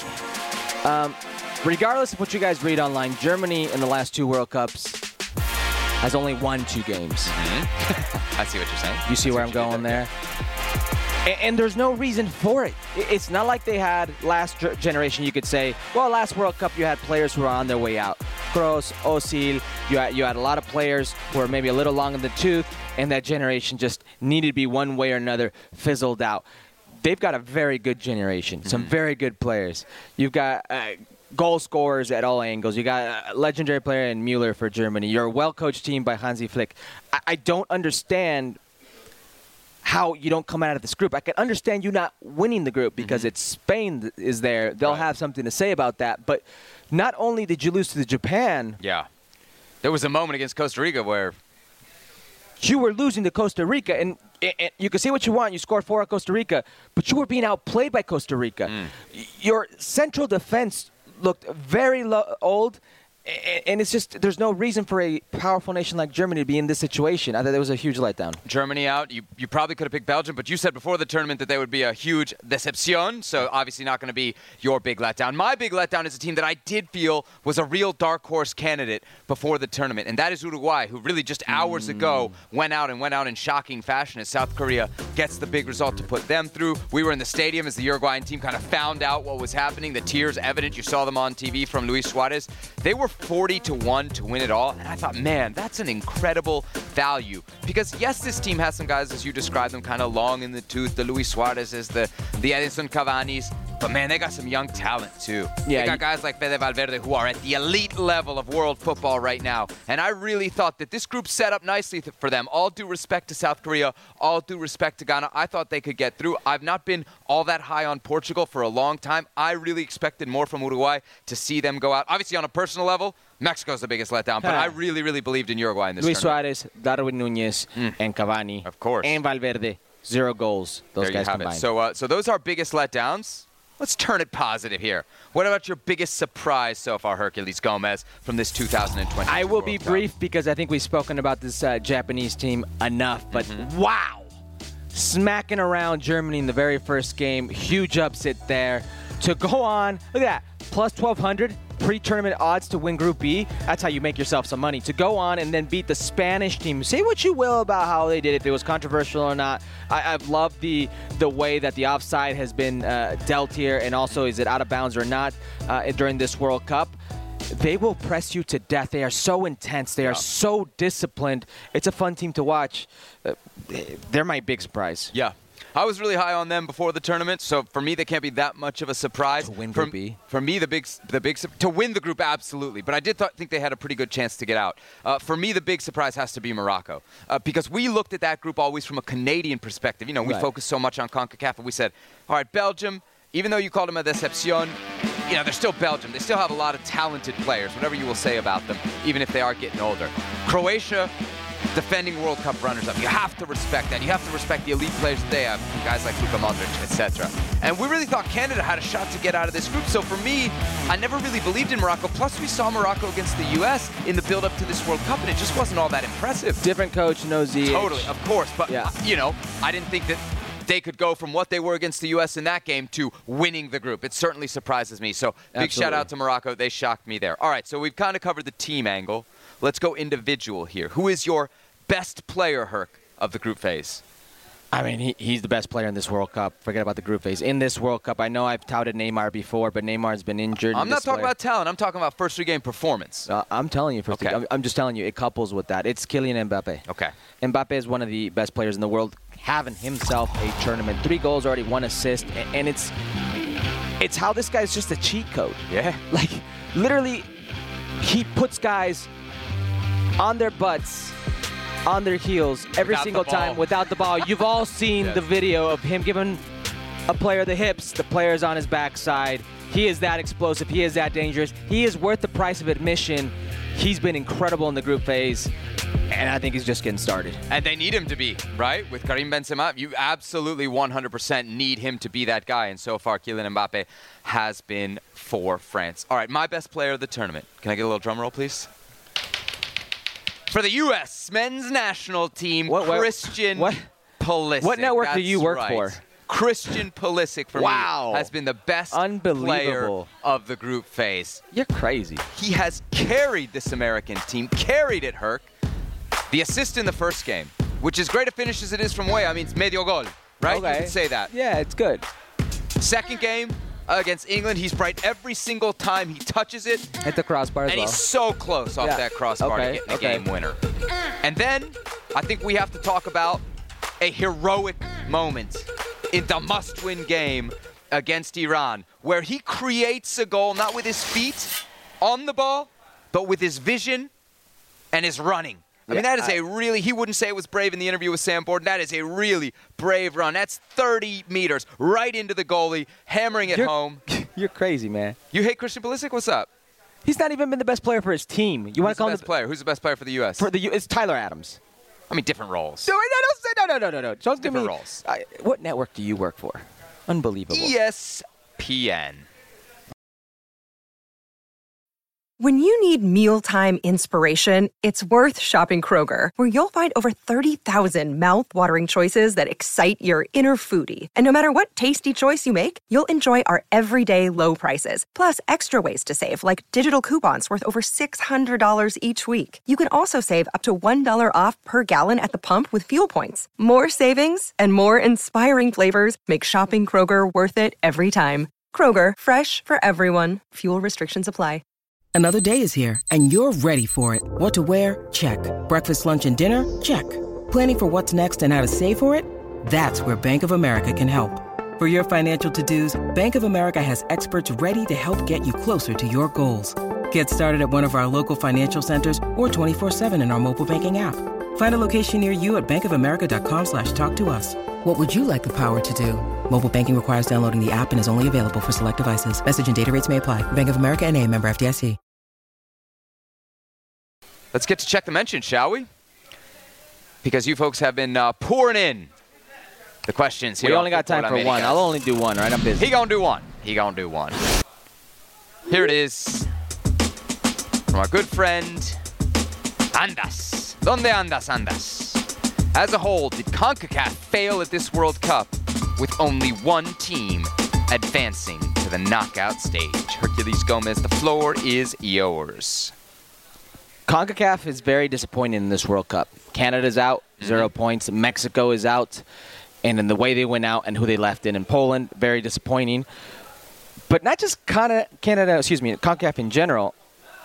Um, regardless of what you guys read online, Germany in the last two World Cups has only won two games. I see what you're saying. You see I where I'm what you did going there? And, and there's no reason for it. I- It's not like they had last ger- generation. You could say, well, last World Cup you had players who were on their way out. Kroos, Özil. You had you had a lot of players who were maybe a little long in the tooth, and that generation just needed to be one way or another fizzled out. They've got a very good generation. Some very good players. You've got. Uh, Goal scorers at all angles. You got a legendary player in Mueller for Germany. You're a well-coached team by Hansi Flick. I, I don't understand how you don't come out of this group. I can understand you not winning the group because mm-hmm. it's Spain that is there. They'll right. have something to say about that. But not only did you lose to the Japan. Yeah. There was a moment against Costa Rica where you were losing to Costa Rica, and, and you can say what you want. You scored four at Costa Rica, but you were being outplayed by Costa Rica. Mm. Your central defense looked very lo- old. And it's just, there's no reason for a powerful nation like Germany to be in this situation. I thought that was a huge letdown. Germany out. You you probably could have picked Belgium, but you said before the tournament that they would be a huge decepcion, so obviously not going to be your big letdown. My big letdown is a team that I did feel was a real dark horse candidate before the tournament, and that is Uruguay, who really just hours mm. ago went out and went out in shocking fashion as South Korea gets the big result to put them through. We were in the stadium as the Uruguayan team kind of found out what was happening. The tears evident. You saw them on T V from Luis Suarez. They were forty to one to win it all, and I thought, man, that's an incredible value. Because yes, this team has some guys, as you described them, kind of long in the tooth. The Luis Suarez's, the the Edinson Cavani's, but man, they got some young talent too. Yeah, they got guys like Fede Valverde who are at the elite level of world football right now, and I really thought that this group set up nicely th- for them. All due respect to South Korea, all due respect to Ghana, I thought they could get through. I've not been all that high on Portugal for a long time. I really expected more from Uruguay to see them go out. Obviously, on a personal level, Mexico's the biggest letdown, but I really, really believed in Uruguay in this Luis tournament. Suarez, Darwin Núñez, mm. and Cavani. Of course. And Valverde. Zero goals. Those there guys you have combined. It. So, uh, so those are biggest letdowns. Let's turn it positive here. What about your biggest surprise so far, Herculez Gomez, from this two thousand twenty? I will World be Cup? brief because I think we've spoken about this uh, Japanese team enough, but mm-hmm. wow! Smacking around Germany in the very first game. Huge upset there. To go on, look at that, plus twelve hundred pre-tournament odds to win Group B. That's how you make yourself some money. To go on and then beat the Spanish team. Say what you will about how they did it, if it was controversial or not. I, I've loved the the way that the offside has been uh, dealt here, and also is it out of bounds or not uh, during this World Cup. They will press you to death. They are so intense. They are yeah. so disciplined. It's a fun team to watch. Uh, they're my big surprise. Yeah. I was really high on them before the tournament, so for me, they can't be that much of a surprise. To win Group for, B? For me, the big, the big, to win the group, absolutely. But I did th- think they had a pretty good chance to get out. Uh, for me, the big surprise has to be Morocco, uh, because we looked at that group always from a Canadian perspective. You know, we right. focused so much on CONCACAF, and we said, all right, Belgium, even though you called them a decepcion, you know, they're still Belgium. They still have a lot of talented players, whatever you will say about them, even if they are getting older. Croatia, defending World Cup runners-up. You have to respect that. You have to respect the elite players that they have, guys like Luka Modric, et cetera. And we really thought Canada had a shot to get out of this group. So for me, I never really believed in Morocco. Plus, we saw Morocco against the U S in the build-up to this World Cup, and it just wasn't all that impressive. Different coach, no Z. Totally, of course. But, yeah. you know, I didn't think that they could go from what they were against the U S in that game to winning the group. It certainly surprises me. So big Absolutely. shout out to Morocco. They shocked me there. All right, so we've kind of covered the team angle. Let's go individual here. Who is your best player, Herc, of the group phase? I mean, he, he's the best player in this World Cup. Forget about the group phase. In this World Cup, I know I've touted Neymar before, but Neymar's been injured. I'm not talking player. about talent. I'm talking about first three-game performance. Uh, I'm telling you. First okay. I'm, I'm just telling you. It couples with that. It's Kylian Mbappe. Okay. Mbappe is one of the best players in the world, having himself a tournament. Three goals already, one assist, and, and it's it's how this guy's just a cheat code. Yeah. Like, literally, he puts guys on their butts, on their heels every without single time without the ball. You've all seen yes. the video of him giving a player the hips. The player's on his backside. He is that explosive. He is that dangerous. He is worth the price of admission. He's been incredible in the group phase, and I think he's just getting started. And they need him to be, right? With Karim Benzema, you absolutely one hundred percent need him to be that guy, and so far Kylian Mbappe has been for France. All right, my best player of the tournament. Can I get a little drum roll, please? For the U S men's national team, what, what, Christian what? Pulisic. What network That's do you work right. for? Christian Pulisic for wow. me has been the best Unbelievable. player of the group phase. You're crazy. He has carried this American team, carried it, Herc. The assist in the first game, which is great a finish as it is from way. I mean, it's medio gol, right? Okay. You can say that. Yeah, it's good. Second game against England, he's bright every single time he touches it. Hit the crossbar as and well. he's so close off yeah. that crossbar okay. to getting a okay. game winner. And then I think we have to talk about a heroic moment in the must-win game against Iran, where he creates a goal, not with his feet on the ball, but with his vision and his running. I mean, that is a really, he wouldn't say it was brave in the interview with Sam Borden. That is a really brave run. That's thirty meters right into the goalie, hammering it You're, home. You're crazy, man. You hate Christian Pulisic? What's up? He's not even been the best player for his team. You want to call the him best player? Who's the best player for the U S? For the U- it's Tyler Adams. I mean, different roles. No, no, no, no, no, no, no. Don't give Different me roles. I, what network do you work for? Unbelievable. E S P N. When you need mealtime inspiration, it's worth shopping Kroger, where you'll find over thirty thousand mouth-watering choices that excite your inner foodie. And no matter what tasty choice you make, you'll enjoy our everyday low prices, plus extra ways to save, like digital coupons worth over six hundred dollars each week. You can also save up to one dollar off per gallon at the pump with fuel points. More savings and more inspiring flavors make shopping Kroger worth it every time. Kroger, fresh for everyone. Fuel restrictions apply. Another day is here, and you're ready for it. What to wear? Check. Breakfast, lunch, and dinner? Check. Planning for what's next and how to save for it? That's where Bank of America can help. For your financial to-dos, Bank of America has experts ready to help get you closer to your goals. Get started at one of our local financial centers or twenty-four seven in our mobile banking app. Find a location near you at bankofamerica.com slash talk to us. What would you like the power to do? Mobile banking requires downloading the app and is only available for select devices. Message and data rates may apply. Bank of America N A, member F D I C. Let's get to check the mention, shall we? Because you folks have been uh, pouring in the questions here. We only got time for America. one. I'll only do one, all right? I'm busy. He gonna do one. He gonna do one. Here it is from our good friend Andas. ¿Dónde andas, Andas? As a whole, did CONCACAF fail at this World Cup with only one team advancing to the knockout stage? Herculez Gomez, the floor is yours. CONCACAF is very disappointing in this World Cup. Canada's out, zero mm-hmm. points. Mexico is out. And in the way they went out and who they left in in Poland, very disappointing. But not just Canada, Canada excuse me, CONCACAF in general.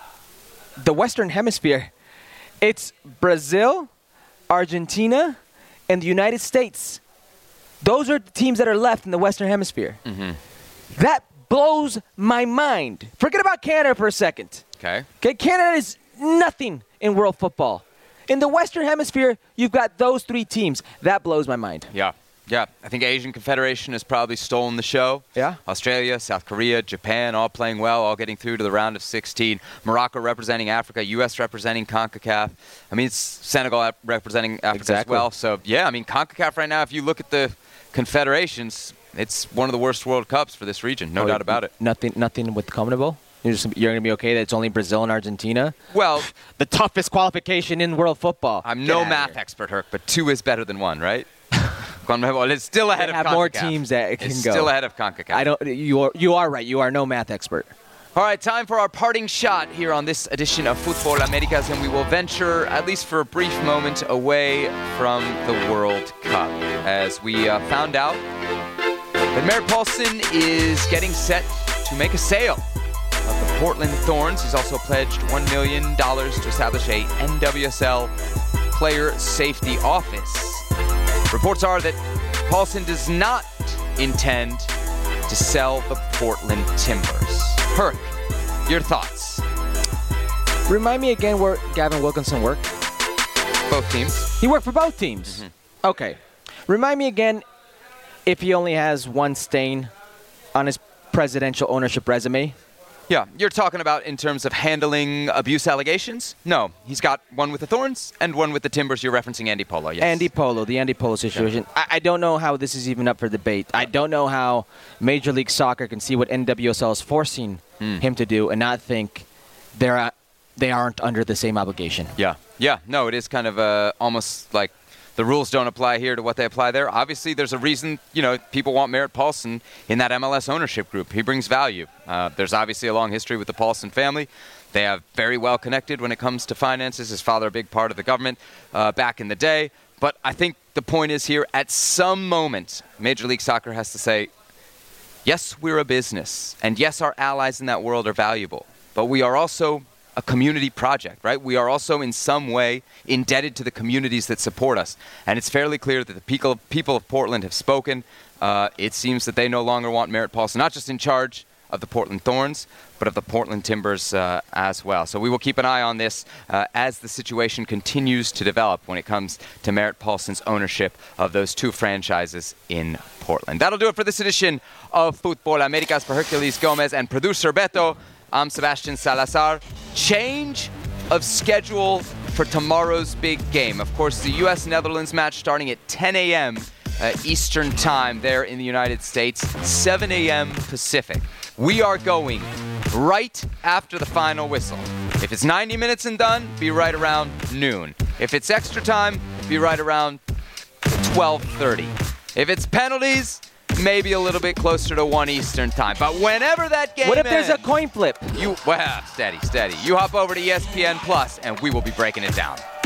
The Western Hemisphere, it's Brazil, Argentina, and the United States. Those are the teams that are left in the Western Hemisphere. Mm-hmm. That blows my mind. Forget about Canada for a second. Okay. Okay, Canada is nothing in world football. In the Western Hemisphere, you've got those three teams. That blows my mind. Yeah. Yeah, I think Asian Confederation has probably stolen the show. Yeah. Australia, South Korea, Japan, all playing well, all getting through to the round of sixteen. Morocco representing Africa, U S representing CONCACAF. I mean, it's Senegal representing Africa exactly. as well. So, yeah, I mean, CONCACAF right now, if you look at the confederations, it's one of the worst World Cups for this region, no oh, doubt about it. Nothing nothing with CONMEBOL? You're, just, you're going to be okay that it's only Brazil and Argentina? Well, the toughest qualification in world football. I'm Get no math here. expert, Herc, but two is better than one, right? CONMEBOL is still ahead they of have CONCACAF. more teams that it can it's go. Still ahead of CONCACAF. I don't. You are. You are right. You are no math expert. All right, time for our parting shot here on this edition of Futbol Americas, and we will venture, at least for a brief moment, away from the World Cup, as we uh, found out that Merritt Paulson is getting set to make a sale of the Portland Thorns. He's also pledged one million dollars to establish a N W S L player safety office. Reports are that Paulson does not intend to sell the Portland Timbers. Herc, your thoughts? Remind me again where Gavin Wilkinson worked. Both teams. He worked for both teams. Mm-hmm. Okay. Remind me again if he only has one stain on his presidential ownership resume. Yeah, you're talking about in terms of handling abuse allegations? No, he's got one with the Thorns and one with the Timbers. You're referencing Andy Polo, yes. Andy Polo, the Andy Polo situation. Yeah. I, I don't know how this is even up for debate. I don't know how Major League Soccer can see what N W S L is forcing mm. him to do and not think they're at, they aren't under the same obligation. Yeah, yeah. No, it is kind of uh, almost like the rules don't apply here to what they apply there. Obviously, there's a reason, you know, people want Merritt Paulson in that M L S ownership group. He brings value. Uh, there's obviously a long history with the Paulson family. They have very well connected when it comes to finances. His father, a big part of the government uh, back in the day. But I think the point is here, at some moment, Major League Soccer has to say, yes, we're a business. And yes, our allies in that world are valuable. But we are also a community project, right? We are also in some way indebted to the communities that support us. And it's fairly clear that the people, people of Portland have spoken. Uh, it seems that they no longer want Merritt Paulson, not just in charge of the Portland Thorns, but of the Portland Timbers uh, as well. So we will keep an eye on this uh, as the situation continues to develop when it comes to Merritt Paulson's ownership of those two franchises in Portland. That'll do it for this edition of Futbol Americas. For Hercules Gomez and producer Beto, I'm Sebastian Salazar. Change of schedule for tomorrow's big game. Of course, the U S Netherlands match starting at ten a.m. Uh, Eastern Time there in the United States, seven a.m. Pacific. We are going right after the final whistle. If it's ninety minutes and done, be right around noon. If it's extra time, be right around twelve thirty. If it's penalties, maybe a little bit closer to one Eastern Time. But whenever that game What if ends, there's a coin flip? You, well, steady, steady. You hop over to E S P N Plus, and we will be breaking it down.